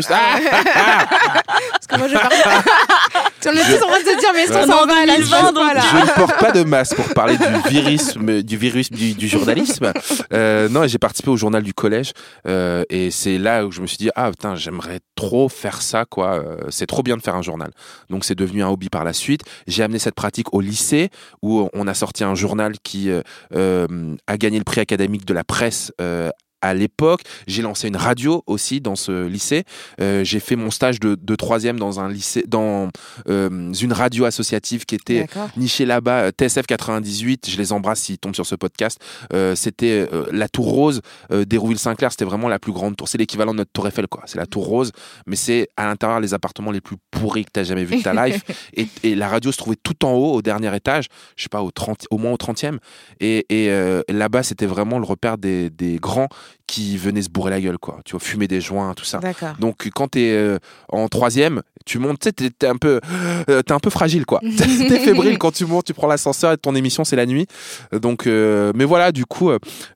S3: Parce que moi, je parle. On est tous en train de se dire, mais est-ce qu'on s'en va à la 2020, voilà.
S4: Je ne porte pas de masque pour parler du virus du journalisme. Non, j'ai participé au journal du collège. Et c'est là où je me suis dit, putain, j'aimerais trop faire ça, quoi. C'est trop bien de faire un journal. Donc, c'est devenu un hobby par la suite. J'ai amené cette pratique au lycée, où on a sorti un journal qui a gagné le prix académique de la presse à l'époque. J'ai lancé une radio aussi dans ce lycée. J'ai fait mon stage de troisième dans un lycée, dans une radio associative qui était nichée là-bas, TSF 98. Je les embrasse s'ils tombent sur ce podcast. C'était la Tour Rose d'Hérouville-Saint-Clair. C'était vraiment la plus grande tour. C'est l'équivalent de notre Tour Eiffel, quoi. C'est la Tour Rose, mais c'est à l'intérieur les appartements les plus pourris que tu as jamais vu de ta life. Et la radio se trouvait tout en haut, au dernier étage. Je sais pas, au moins au 30e. Et là-bas, c'était vraiment le repère des grands qui venaient se bourrer la gueule, quoi. Tu vois, fumer des joints, tout ça.
S3: D'accord.
S4: Donc, quand t'es en troisième, tu montes, tu sais, t'es un peu fragile, quoi. T'es fébrile quand tu montes, tu prends l'ascenseur et ton émission, c'est la nuit. Donc, mais voilà, du coup,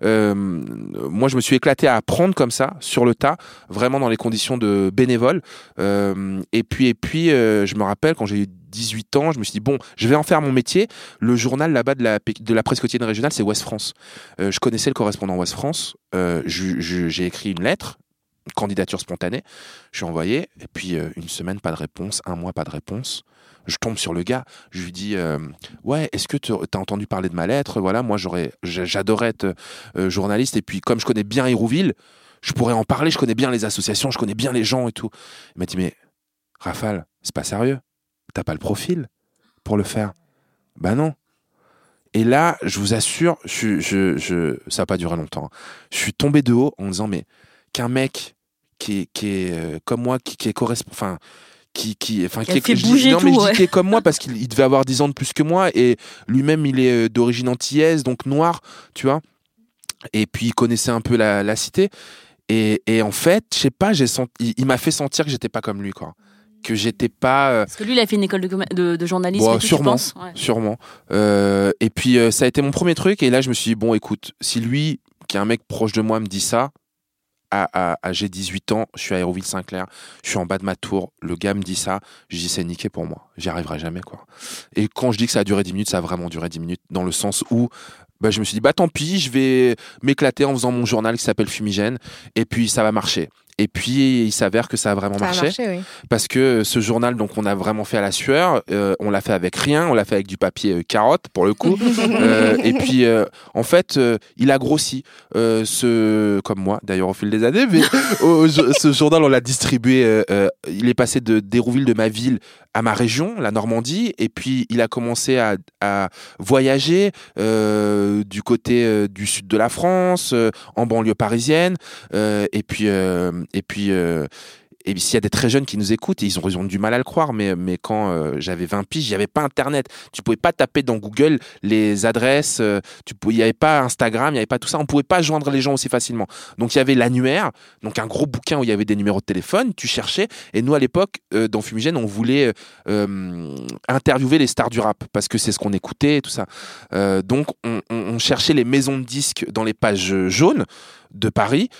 S4: moi, je me suis éclaté à apprendre comme ça, sur le tas, vraiment dans les conditions de bénévole. Et puis, je me rappelle, quand j'ai eu 18 ans, je me suis dit, je vais en faire mon métier. Le journal là-bas de la presse quotidienne régionale, c'est Ouest France. Je connaissais le correspondant Ouest France. J'ai écrit une lettre, une candidature spontanée. Je suis envoyé. Et puis, une semaine, pas de réponse. Un mois, pas de réponse. Je tombe sur le gars. Je lui dis, est-ce que tu as entendu parler de ma lettre? Voilà, moi, j'adorais être journaliste. Et puis, comme je connais bien Hérouville, je pourrais en parler. Je connais bien les associations, je connais bien les gens et tout. Il m'a dit, mais Rafale, c'est pas sérieux. T'as pas le profil pour le faire. Ben non. Et là, je vous assure, ça n'a pas duré longtemps. Je suis tombé de haut en me disant, mais qu'un mec qui est comme moi, qui est correspondant, qui est comme moi parce qu'il devait avoir 10 ans de plus que moi, et lui-même il est d'origine antillaise, donc noir, tu vois. Et puis il connaissait un peu la cité. Et en fait, je sais pas, il m'a fait sentir que j'étais pas comme lui, quoi. Que j'étais pas.
S2: Parce que lui, il a fait une école de journalisme.
S4: Bon, sûrement. Et puis, ça a été mon premier truc. Et là, je me suis dit, écoute, si lui, qui est un mec proche de moi, me dit ça, j'ai 18 ans, je suis à Hérouville-Saint-Clair, je suis en bas de ma tour, le gars me dit ça, je dis, c'est niqué pour moi. J'y arriverai jamais, quoi. Et quand je dis que ça a duré 10 minutes, ça a vraiment duré 10 minutes, dans le sens où je me suis dit, tant pis, je vais m'éclater en faisant mon journal qui s'appelle Fumigène, et puis ça va marcher. Et puis, il s'avère que ça a vraiment marché.
S3: Oui.
S4: Parce que ce journal, donc, on a vraiment fait à la sueur. On l'a fait avec rien. On l'a fait avec du papier carotte, pour le coup. Et puis, en fait, il a grossi. Comme moi, d'ailleurs, au fil des années. Mais ce journal, on l'a distribué. Il est passé d'Hérouville, de ma ville, à ma région, la Normandie. Et puis, il a commencé à voyager du côté du sud de la France, en banlieue parisienne. Et puis s'il y a des très jeunes qui nous écoutent, et ils ont du mal à le croire, mais quand j'avais 20 piges, il n'y avait pas Internet. Tu pouvais pas taper dans Google les adresses, il n'y avait pas Instagram, il n'y avait pas tout ça. On pouvait pas joindre les gens aussi facilement. Donc il y avait l'annuaire, donc un gros bouquin où il y avait des numéros de téléphone, tu cherchais. Et nous, à l'époque, dans Fumigène, on voulait interviewer les stars du rap, parce que c'est ce qu'on écoutait et tout ça. Donc on cherchait les maisons de disques dans les pages jaunes de Paris.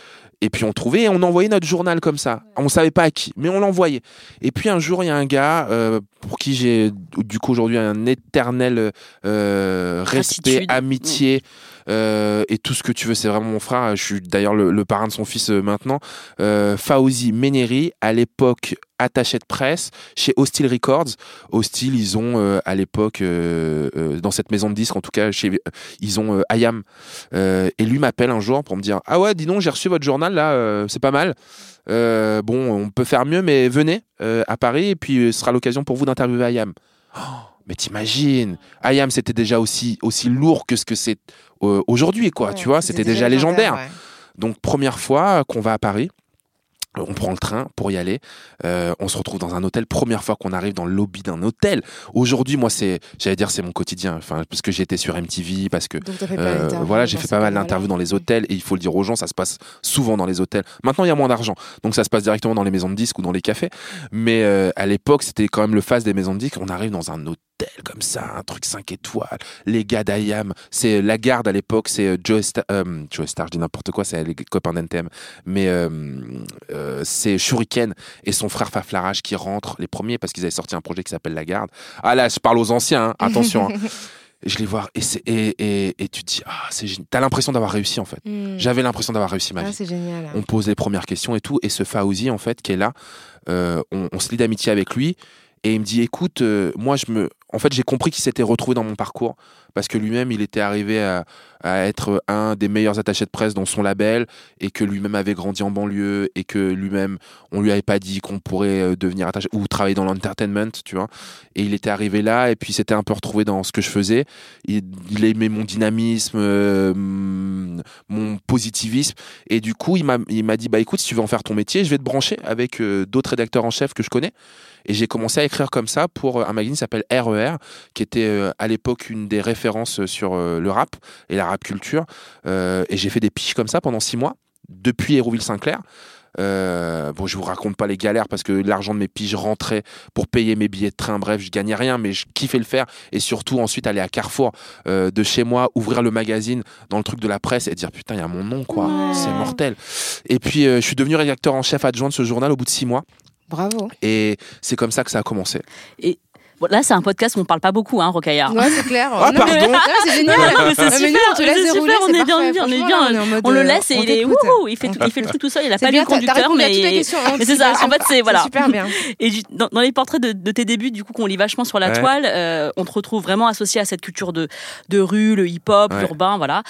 S4: Et puis on trouvait et on envoyait notre journal comme ça. On savait pas à qui, mais on l'envoyait. Et puis un jour, il y a un gars pour qui j'ai du coup aujourd'hui un éternel respect, amitié et tout ce que tu veux. C'est vraiment mon frère. Je suis d'ailleurs le parrain de son fils maintenant. Fawzi Ménéri, à l'époque attaché de presse chez Hostile Records. Hostile, ils ont à l'époque dans cette maison de disques, en tout cas, ils ont IAM. Et lui m'appelle un jour pour me dire ah ouais, dis donc, j'ai reçu votre journal là, c'est pas mal. Bon, on peut faire mieux, mais venez à Paris et puis ce sera l'occasion pour vous d'interviewer IAM. Oh, mais t'imagines, IAM c'était déjà aussi lourd que ce que c'est aujourd'hui, quoi. Ouais, tu vois, c'était déjà légendaire. Ouais. Donc première fois qu'on va à Paris. On prend le train pour y aller. On se retrouve dans un hôtel. Première fois qu'on arrive dans le lobby d'un hôtel. Aujourd'hui, moi, c'est mon quotidien. Enfin, parce que j'ai été sur MTV, parce que voilà, j'ai fait pas mal d'interviews dans les hôtels. Et il faut le dire aux gens, ça se passe souvent dans les hôtels. Maintenant, il y a moins d'argent, donc ça se passe directement dans les maisons de disques ou dans les cafés. Mais à l'époque, c'était quand même le face des maisons de disques. On arrive dans un hôtel comme ça, un truc 5 étoiles. Les gars d'IAM, c'est la garde à l'époque, c'est Joe Star, je dis n'importe quoi, c'est les copains d'NTM. Mais c'est Shuriken et son frère Faflarage qui rentrent les premiers parce qu'ils avaient sorti un projet qui s'appelle La Garde. Ah là, je parle aux anciens, hein, attention. Hein. Et je les vois et tu te dis c'est génial. T'as l'impression d'avoir réussi en fait. J'avais l'impression d'avoir réussi ma vie.
S3: C'est génial.
S4: On pose les premières questions et tout, et ce Fawzi en fait qui est là, on se lie d'amitié avec lui et il me dit écoute, moi j'ai compris qu'il s'était retrouvé dans mon parcours parce que lui-même il était arrivé à être un des meilleurs attachés de presse dans son label et que lui-même avait grandi en banlieue et que lui-même on lui avait pas dit qu'on pourrait devenir attaché ou travailler dans l'entertainment, tu vois, et il était arrivé là et puis il s'était un peu retrouvé dans ce que je faisais. Il aimait mon dynamisme, mon positivisme, et du coup il m'a dit bah écoute, si tu veux en faire ton métier, je vais te brancher avec d'autres rédacteurs en chef que je connais. Et j'ai commencé à écrire comme ça pour un magazine qui s'appelle RER, qui était à l'époque une des références sur le rap et la rap culture. Et j'ai fait des piges comme ça pendant 6 mois, depuis Hérouville-Saint-Clair. Bon, je vous raconte pas les galères parce que l'argent de mes piges rentrait pour payer mes billets de train. Bref, je gagnais rien, mais je kiffais le faire. Et surtout, ensuite, aller à Carrefour de chez moi, ouvrir le magazine dans le truc de la presse et dire putain, il y a mon nom, quoi. Ouais. C'est mortel. Et puis, je suis devenu rédacteur en chef adjoint de ce journal au bout de 6 mois.
S3: Bravo.
S4: Et c'est comme ça que ça a commencé.
S2: Et là, c'est un podcast où on parle pas beaucoup, hein, Rokhaya.
S3: Ouais, c'est clair.
S4: Ah,
S3: non,
S4: pardon.
S3: Mais c'est génial.
S2: Mais c'est super,
S3: on te laisse dérouler,
S2: on est bien. On le laisse et il est wouhou, il fait le truc tout seul. Il a pas lu le conducteur, mais c'est ça. En fait, c'est voilà.
S3: Super bien.
S2: Et dans les portraits de tes débuts, du coup, qu'on lit vachement sur la toile, on te retrouve vraiment associé à cette culture de rue, le hip-hop, l'urbain, voilà.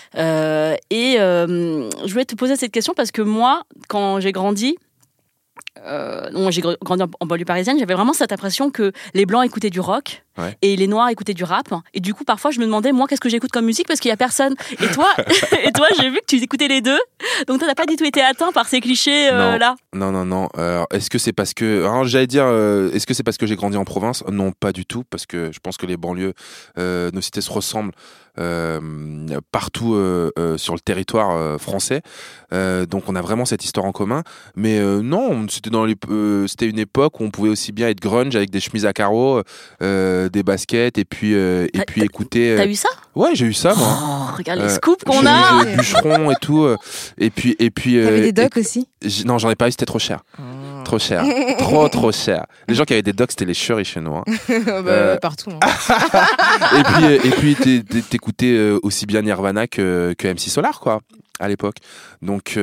S2: Je voulais te poser cette question parce que moi, quand j'ai grandi. J'ai grandi en banlieue parisienne, j'avais vraiment cette impression que les blancs écoutaient du rock et les noirs écoutaient du rap, et du coup parfois je me demandais moi qu'est-ce que j'écoute comme musique parce qu'il y a personne, et toi j'ai vu que tu écoutais les deux, donc toi t'as pas du tout été atteint par ces clichés là.
S4: Non. Est-ce que c'est parce que est-ce que c'est parce que j'ai grandi en province? Non, pas du tout, parce que je pense que les banlieues, nos cités se ressemblent partout sur le territoire français, donc on a vraiment cette histoire en commun, mais non, c'était une époque où on pouvait aussi bien être grunge avec des chemises à carreaux, des baskets et puis écouter.
S2: T'as eu ça?
S4: Ouais, j'ai eu ça moi.
S2: Oh, regarde les scoops qu'on a.
S4: J'ai eu bûcheron et tout, et puis.
S3: T'avais des docks aussi?
S4: Non, j'en ai pas eu, c'était trop cher. Trop cher, trop cher. Les gens qui avaient des docks, c'était les chouris chez nous. Hein.
S3: Partout. Hein.
S4: et puis t'écoutais aussi bien Nirvana que MC Solar, quoi, à l'époque. Donc,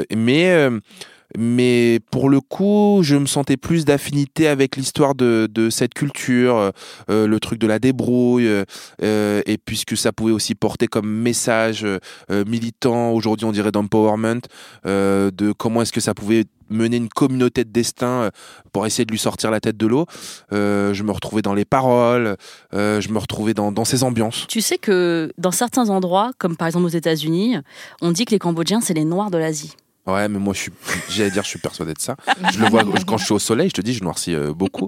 S4: mais pour le coup, je me sentais plus d'affinité avec l'histoire de cette culture, le truc de la débrouille, et puisque ça pouvait aussi porter comme message militant, aujourd'hui on dirait d'empowerment, de comment est-ce que ça pouvait mener une communauté de destin pour essayer de lui sortir la tête de l'eau. Je me retrouvais dans les paroles, je me retrouvais dans ces ambiances.
S2: Tu sais que dans certains endroits, comme par exemple aux États-Unis, on dit que les Cambodgiens, c'est les Noirs de l'Asie.
S4: Ouais, mais moi, je suis persuadé de ça. Je le vois quand je suis au soleil, je te dis, je noircis beaucoup.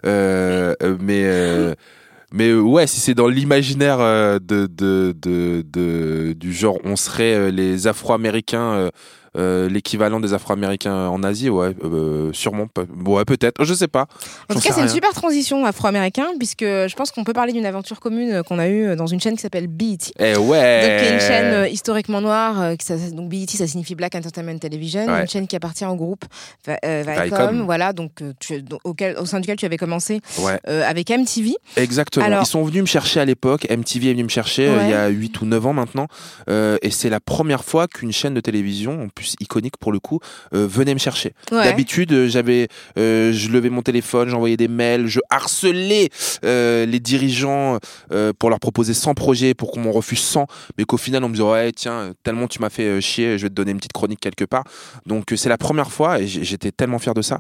S4: Mais ouais, si c'est dans l'imaginaire du genre, on serait les Afro-Américains l'équivalent des Afro-Américains en Asie, sûrement, peut-être, je sais pas.
S3: En tout cas, c'est une super transition Afro-Américain, puisque je pense qu'on peut parler d'une aventure commune qu'on a eue dans une chaîne qui s'appelle BET. Donc, qui est une chaîne historiquement noire. Donc BET, ça signifie Black Entertainment Television, une chaîne qui appartient au groupe Viacom, voilà, donc au sein duquel tu avais commencé avec MTV.
S4: Exactement. Alors, ils sont venus me chercher à l'époque. MTV est venu me chercher il y a 8 ou 9 ans maintenant, et c'est la première fois qu'une chaîne de télévision, en plus iconique pour le coup, venait me chercher. D'habitude, je levais mon téléphone, j'envoyais des mails, je harcelais les dirigeants pour leur proposer 100 projets, pour qu'on m'en refuse 100, mais qu'au final on me disait tiens, tellement tu m'as fait chier, je vais te donner une petite chronique quelque part. Donc c'est la première fois, et j'étais tellement fier de ça,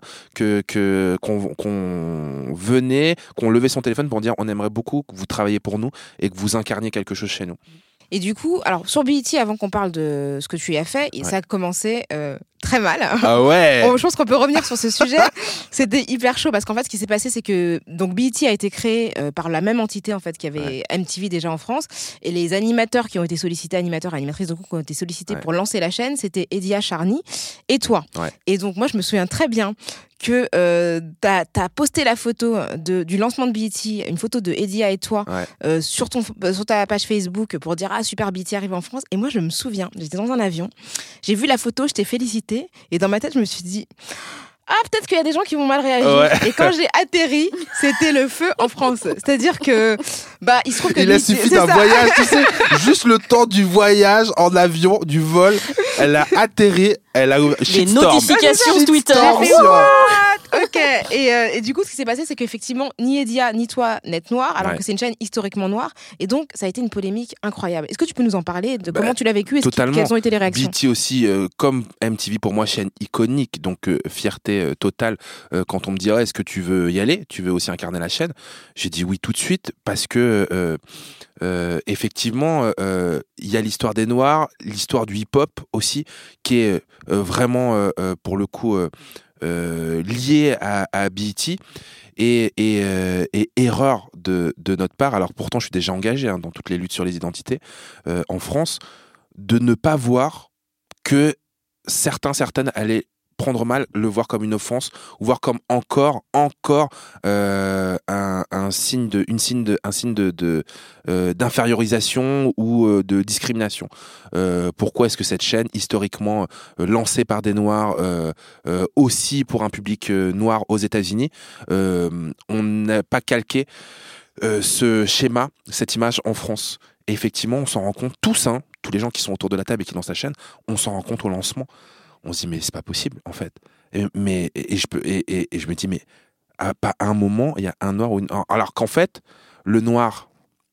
S4: qu'on venait, qu'on levait son téléphone pour dire on aimerait beaucoup que vous travailliez pour nous et que vous incarniez quelque chose chez nous.
S3: Et du coup, alors sur BET, avant qu'on parle de ce que tu y as fait, ça a commencé très mal.
S4: Ah ouais.
S3: Je pense qu'on peut revenir sur ce sujet. C'était hyper chaud parce qu'en fait, ce qui s'est passé, c'est que donc BET a été créé par la même entité en fait qui avait MTV déjà en France, et les animateurs qui ont été sollicités, animatrices de coup qui ont été sollicités pour lancer la chaîne, c'était Edia Charny et toi. Et donc moi, je me souviens très bien que t'as posté la photo du lancement de BET, une photo de Edia et toi sur ta page Facebook pour dire super, BET arrive en France. Et moi je me souviens, j'étais dans un avion, j'ai vu la photo, je t'ai félicité, et dans ma tête je me suis dit peut-être qu'il y a des gens qui vont mal réagir. Et quand j'ai atterri, c'était le feu en France. C'est-à-dire que il se trouve que
S4: il a suffi d'un voyage, tu sais, juste le temps du voyage en avion, du vol, elle a atterri, elle a
S2: les notifications Twitter.
S3: Ok. Et du coup, ce qui s'est passé, c'est qu'effectivement, ni Edia ni toi n'êtes noir, alors que c'est une chaîne historiquement noire. Et donc, ça a été une polémique incroyable. Est-ce que tu peux nous en parler de comment tu l'as vécu et quelles ont été les réactions?
S4: BET aussi, comme MTV, pour moi, chaîne iconique, donc fierté totale. Quand on me dirait, est-ce que tu veux y aller? Tu veux aussi incarner la chaîne? J'ai dit oui tout de suite, parce que effectivement, il y a l'histoire des Noirs, l'histoire du hip-hop aussi, qui est vraiment, pour le coup, lié à BET, et erreur de notre part, alors pourtant je suis déjà engagé dans toutes les luttes sur les identités en France, de ne pas voir que certaines allaient prendre mal, le voir comme une offense, ou voir comme encore un signe d'infériorisation ou de discrimination. Pourquoi est-ce que cette chaîne, historiquement lancée par des Noirs, aussi pour un public noir aux États-Unis, on n'a pas calqué ce schéma, cette image en France? Et effectivement, on s'en rend compte tous, tous les gens qui sont autour de la table et qui lancent la chaîne, on s'en rend compte au lancement. On se dit mais c'est pas possible en fait. Et je me dis mais à un moment il y a un noir ou une, alors qu'en fait le noir,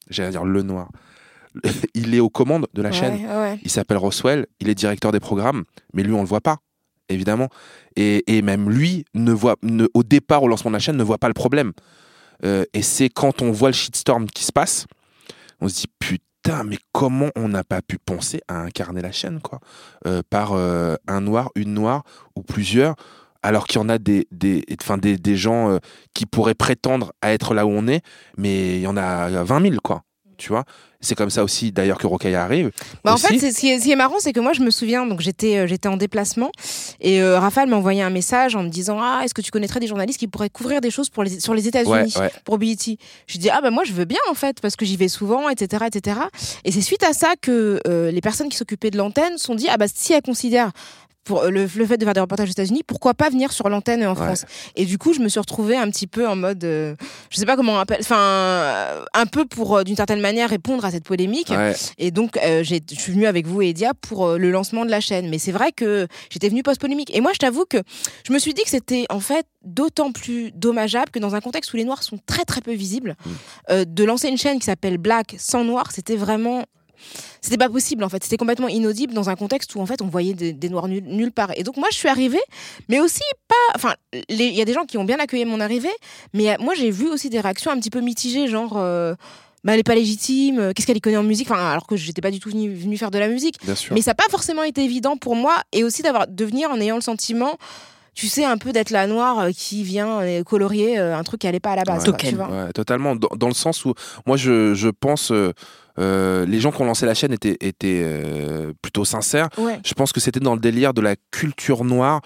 S4: il est aux commandes de la chaîne. Il s'appelle Roswell, il est directeur des programmes, mais lui on le voit pas évidemment, et même lui au départ au lancement de la chaîne ne voit pas le problème. Et c'est quand on voit le shitstorm qui se passe, on se dit putain, mais comment on n'a pas pu penser à incarner la chaîne, quoi, par un noir, une noire ou plusieurs, alors qu'il y en a des gens qui pourraient prétendre à être là où on est, mais il y en a 20 000, quoi. Tu vois, c'est comme ça aussi d'ailleurs que Rokhaya arrive.
S3: En fait, ce qui est marrant, c'est que moi je me souviens, donc j'étais en déplacement, et Raphaël m'a envoyé un message en me disant est-ce que tu connaîtrais des journalistes qui pourraient couvrir des choses sur les États-Unis pour BET? Je dis moi je veux bien en fait, parce que j'y vais souvent, etc. Et c'est suite à ça que les personnes qui s'occupaient de l'antenne se sont dit si elles considèrent pour le fait de faire des reportages aux États-Unis, pourquoi pas venir sur l'antenne en France? Et du coup, je me suis retrouvée un petit peu en mode, je sais pas comment on appelle, un peu pour, d'une certaine manière, répondre à cette polémique. Et donc, je suis venue avec vous et Edia pour le lancement de la chaîne. Mais c'est vrai que j'étais venue post-polémique. Et moi, je t'avoue que je me suis dit que c'était, en fait, d'autant plus dommageable que dans un contexte où les Noirs sont très, très peu visibles, de lancer une chaîne qui s'appelle Black sans Noirs, c'était pas possible en fait, c'était complètement inaudible dans un contexte où en fait on voyait des Noirs nulle part. Et donc moi je suis arrivée, mais aussi il y a des gens qui ont bien accueilli mon arrivée, mais moi j'ai vu aussi des réactions un petit peu mitigées, genre elle est pas légitime, qu'est-ce qu'elle y connaît en musique, alors que j'étais pas du tout venue faire de la musique. Mais ça n'a pas forcément été évident pour moi, et aussi de venir en ayant le sentiment, tu sais, un peu d'être la noire qui vient colorier un truc qui allait pas à la base.
S4: Ouais,
S3: Quoi, tu vois.
S4: Ouais, totalement. Dans le sens où, moi, je pense, les gens qui ont lancé la chaîne étaient plutôt sincères.
S3: Ouais.
S4: Je pense que c'était dans le délire de la culture noire,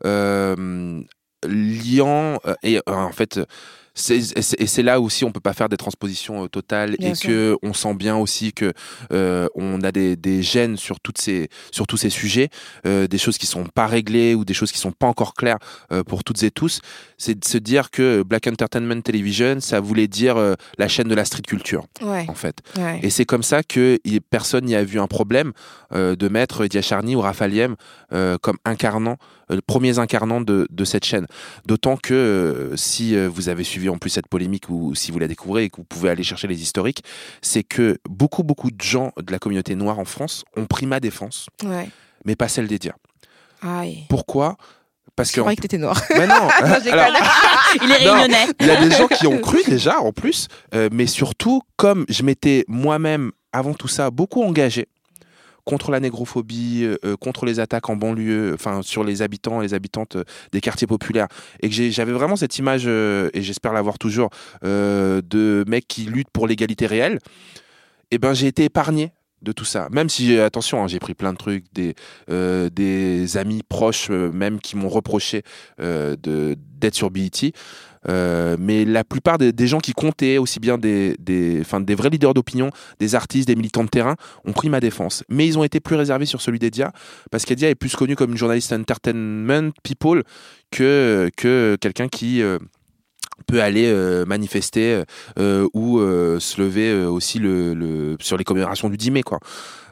S4: liant, en fait. C'est là aussi on peut pas faire des transpositions totales
S3: Bien
S4: et
S3: sûr.
S4: que on sent bien aussi que on a des gènes sur tous ces sujets, des choses qui sont pas réglées ou des choses qui sont pas encore claires pour toutes et tous. C'est de se dire que Black Entertainment Television, ça voulait dire la chaîne de la street culture,
S3: Ouais.
S4: en fait.
S3: Ouais.
S4: Et c'est comme ça que personne n'y a vu un problème de mettre Dia Charny ou Raphaël Yem comme premiers incarnants de cette chaîne. D'autant que si vous avez suivi en plus cette polémique ou si vous la découvrez et que vous pouvez aller chercher les historiques, c'est que beaucoup de gens de la communauté noire en France ont pris ma défense,
S3: Ouais.
S4: mais pas celle des Dia.
S3: Aïe.
S4: Pourquoi ? Parce
S3: Je
S4: que
S3: croyais que t'étais noir.
S4: mais non,
S3: je
S4: alors,
S2: Il est réunionnais.
S4: il y a des gens qui ont cru déjà en plus, mais surtout comme je m'étais moi-même avant tout ça beaucoup engagé contre la négrophobie, contre les attaques en banlieue, enfin sur les habitants et les habitantes des quartiers populaires, et que j'avais vraiment cette image, et j'espère l'avoir toujours, de mecs qui luttent pour l'égalité réelle, et ben j'ai été épargné de tout ça. Même si, attention, j'ai pris plein de trucs, des amis proches même qui m'ont reproché d'être sur BET. Mais la plupart des gens qui comptaient, aussi bien des vrais leaders d'opinion, des artistes, des militants de terrain, ont pris ma défense. Mais ils ont été plus réservés sur celui d'Edia, parce qu'Edia est plus connue comme une journaliste entertainment people que quelqu'un qui peut aller manifester ou se lever aussi sur les commémorations du 10 mai, quoi.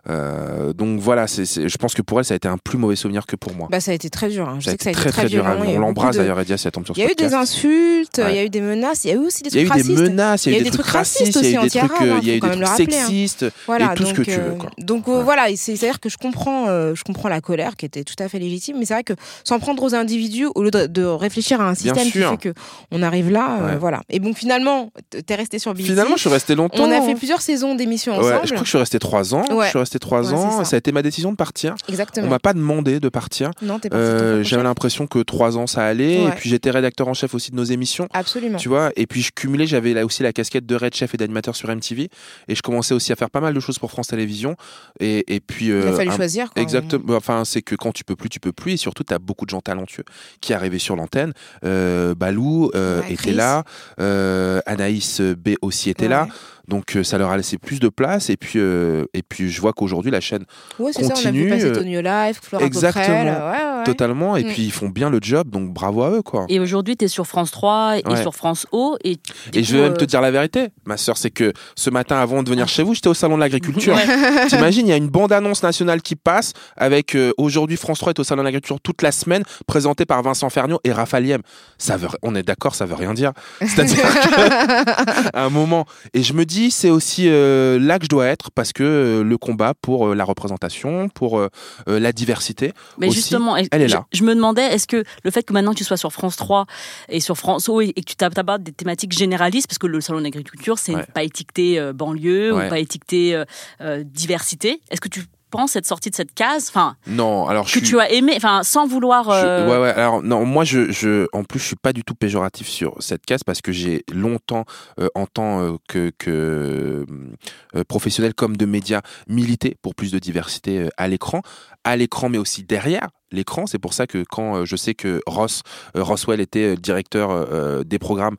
S4: Donc voilà, je pense que pour elle ça a été un plus mauvais souvenir que pour moi.
S3: Bah, ça a été très dur. Hein. Je sais que ça a été
S4: très dur.
S3: violent. Il y a eu
S4: On l'embrasse
S3: beaucoup de-
S4: d'ailleurs, Edia, si elle tombe sur ce
S3: Il y a eu
S4: podcast.
S3: des insultes,
S4: Ouais.
S3: il y a eu des menaces, il y a eu aussi des
S4: Il y a
S3: trucs
S4: eu
S3: racistes.
S4: des menaces, il y a eu des trucs racistes, il y a eu des trucs, il y a eu des trucs sexistes,
S3: Voilà,
S4: et tout ce
S3: donc,
S4: que tu veux, quoi.
S3: Donc
S4: Ouais.
S3: voilà, c'est-à-dire que je comprends la colère qui était tout à fait légitime, mais c'est vrai que sans prendre aux individus, au lieu de réfléchir à un système qui
S4: sûr.
S3: fait que on arrive là,
S4: Ouais.
S3: voilà. Et bon, finalement, t'es resté sur BET.
S4: Finalement, je suis resté longtemps.
S3: On a fait plusieurs saisons d'émissions
S4: Ouais,
S3: ensemble.
S4: je crois que je suis resté 3 ans.
S3: Ouais.
S4: Je suis resté 3
S3: Ouais,
S4: ans.
S3: c'est ça.
S4: Ça a été ma décision de partir.
S3: Exactement.
S4: On m'a pas demandé de partir.
S3: Non, t'es parti. ton propre
S4: J'avais
S3: chef.
S4: l'impression que 3 ans ça allait.
S3: Ouais.
S4: Et puis j'étais rédacteur en chef aussi de nos émissions.
S3: Absolument.
S4: Tu vois, et puis je cumulais, j'avais là aussi la casquette de Red Chef et d'animateur sur MTV, et je commençais aussi à faire pas mal de choses pour France Télévisions, et puis
S3: Il a fallu choisir. Quoi.
S4: exactement. Enfin, c'est que quand tu peux plus, et surtout t'as beaucoup de gens talentueux qui arrivaient sur l'antenne. Balou
S3: Ouais,
S4: était
S3: Chris.
S4: là, Anaïs B aussi était là, donc ça leur a laissé plus de place, et puis je vois qu'aujourd'hui la chaîne
S3: Ouais, c'est ça, on a
S4: continue,
S3: vu passer Tony Live, Flora
S4: exactement.
S3: Coquerel, ouais.
S4: totalement, et
S3: Mm.
S4: puis ils font bien le job, donc bravo à eux, quoi.
S2: Et aujourd'hui, tu es sur France 3 et
S4: Ouais.
S2: sur France O. Et
S4: Et je vais même te dire la vérité, ma sœur, c'est que ce matin, avant de venir chez vous, j'étais au salon de l'agriculture. T'imagines, il y a une bande-annonce nationale qui passe avec aujourd'hui France 3 est au salon de l'agriculture toute la semaine, présentée par Vincent Ferniaud et Raphaël Yem. On est d'accord, ça veut rien dire. C'est-à-dire qu'à un moment, et je me dis, c'est aussi là que je dois être, parce que le combat pour la représentation, pour la diversité,
S2: Mais
S4: aussi,
S2: justement,
S4: elle est là.
S2: je me demandais, est-ce que le fait que maintenant tu sois sur France 3 et sur France O et que tu t'abordes des thématiques généralistes, parce que le salon d'agriculture, c'est
S4: Ouais.
S2: pas étiqueté banlieue
S4: Ouais.
S2: ou pas étiqueté diversité, est-ce que tu penses être sorti de cette case, enfin,
S4: Non, alors
S2: que tu as aimé, enfin, sans vouloir.
S4: Ouais. Alors non, moi, en plus, je suis pas du tout péjoratif sur cette case, parce que j'ai longtemps, en tant que professionnel comme de médias, milité pour plus de diversité à l'écran, mais aussi derrière l'écran. C'est pour ça que quand je sais que Roswell était directeur des programmes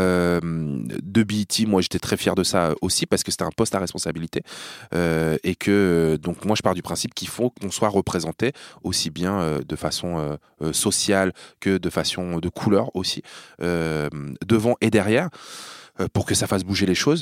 S4: de BET, moi j'étais très fier de ça aussi, parce que c'était un poste à responsabilité, et que donc moi je pars du principe qu'il faut qu'on soit représenté aussi bien de façon sociale que de façon de couleur aussi, devant et derrière, pour que ça fasse bouger les choses.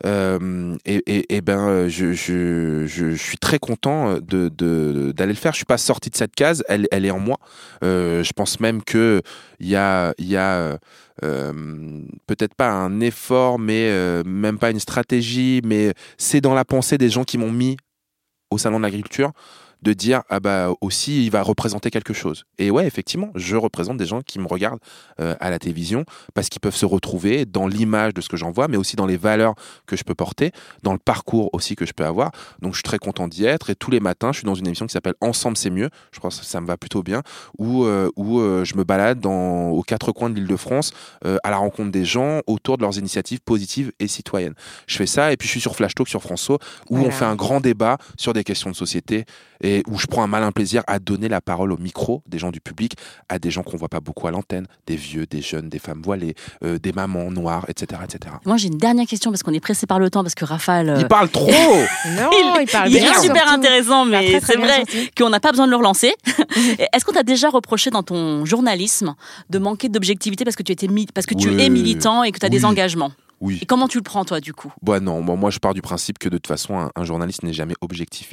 S4: Je suis très content d'aller le faire. Je suis pas sorti de cette case, elle est en moi. Je pense même que il y a peut-être pas un effort, mais même pas une stratégie, mais c'est dans la pensée des gens qui m'ont mis au salon de l'agriculture, de dire aussi il va représenter quelque chose. Et ouais, effectivement, je représente des gens qui me regardent à la télévision parce qu'ils peuvent se retrouver dans l'image de ce que j'envoie, mais aussi dans les valeurs que je peux porter, dans le parcours aussi que je peux avoir. Donc je suis très content d'y être, et tous les matins je suis dans une émission qui s'appelle Ensemble c'est mieux, je pense que ça me va plutôt bien, où je me balade aux quatre coins de l'Île-de-France à la rencontre des gens autour de leurs initiatives positives et citoyennes. Je fais ça, et puis je suis sur Flash Talk sur France O, où on fait un grand débat sur des questions de société, et où je prends un malin plaisir à donner la parole au micro des gens du public, à des gens qu'on voit pas beaucoup à l'antenne, des vieux, des jeunes, des femmes voilées, des mamans noires, etc., etc.
S2: Moi, j'ai une dernière question parce qu'on est pressé par le temps, parce que Raphaël...
S4: Il parle trop.
S3: Non, il parle bien.
S2: Il est super
S3: surtout.
S2: intéressant, mais
S3: très
S2: c'est
S3: bien
S2: vrai
S3: sorti.
S2: qu'on n'a pas besoin de le relancer. Est-ce qu'on t'a déjà reproché dans ton journalisme de manquer d'objectivité parce que tu es militant et que tu as des engagements?
S4: Oui.
S2: Et comment tu le prends, toi, du coup?
S4: Non, moi je pars du principe que de toute façon un journaliste n'est jamais objectif.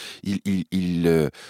S4: Il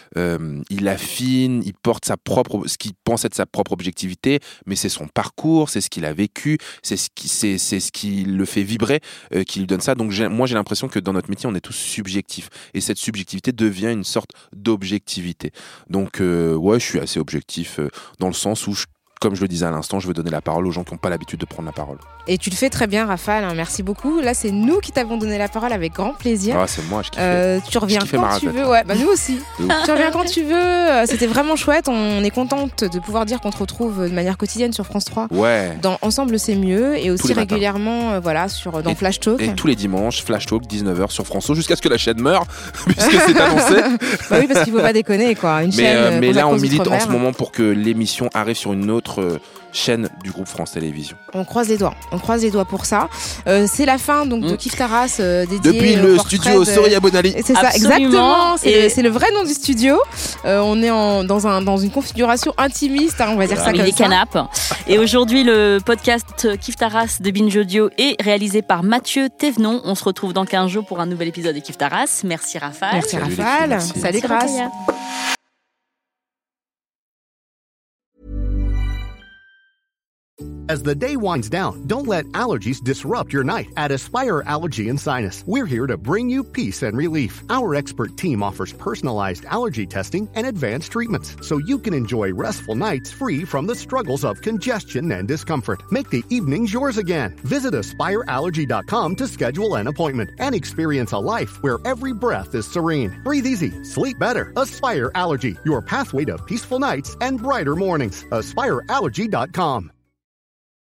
S4: affine, il porte ce qu'il pense être sa propre objectivité, mais c'est son parcours, c'est ce qu'il a vécu, c'est ce qui le fait vibrer, qui lui donne ça. Donc moi j'ai l'impression que dans notre métier on est tous subjectifs, et cette subjectivité devient une sorte d'objectivité. Donc je suis assez objectif dans le sens où comme je le disais à l'instant, je veux donner la parole aux gens qui n'ont pas l'habitude de prendre la parole.
S3: Et tu le fais très bien, Raphaël, hein, merci beaucoup. Là, c'est nous qui t'avons donné la parole avec grand plaisir.
S4: Ah, c'est moi, je kiffe.
S3: Tu reviens quand tu veux. Ouais, nous aussi. Tu reviens quand tu veux. C'était vraiment chouette. On est contente de pouvoir dire qu'on te retrouve de manière quotidienne sur France 3.
S4: Ouais.
S3: Dans Ensemble, c'est mieux. Et aussi régulièrement dans Flash Talk.
S4: Et tous les dimanches, Flash Talk, 19h sur France O, jusqu'à ce que la chaîne meure, puisque c'est annoncé.
S3: Oui, parce qu'il ne faut pas déconner, quoi. Une chaîne.
S4: Mais là, on milite en ce moment pour que l'émission arrive sur une autre chaîne du groupe France Télévisions.
S3: On croise les doigts pour ça. C'est la fin donc de Kif Taras dédié
S4: depuis le studio Soria Bonali.
S3: C'est ça,
S2: Absolument.
S3: exactement. C'est le vrai nom du studio. On est dans une configuration intimiste, on va dire ça comme
S2: les
S3: ça.
S2: canapes. Et aujourd'hui, le podcast Kif Taras de Binge Audio est réalisé par Mathieu Thévenon. On se retrouve dans 15 jours pour un nouvel épisode de Kif Taras. Merci Raphaël.
S3: Merci Raphaël. Salut Grâce.
S6: As the day winds down, don't let allergies disrupt your night. At Aspire Allergy and Sinus, we're here to bring you peace and relief. Our expert team offers personalized allergy testing and advanced treatments, so you can enjoy restful nights free from the struggles of congestion and discomfort. Make the evenings yours again. Visit AspireAllergy.com to schedule an appointment and experience a life where every breath is serene. Breathe easy, sleep better. Aspire Allergy, your pathway to peaceful nights and brighter mornings. AspireAllergy.com.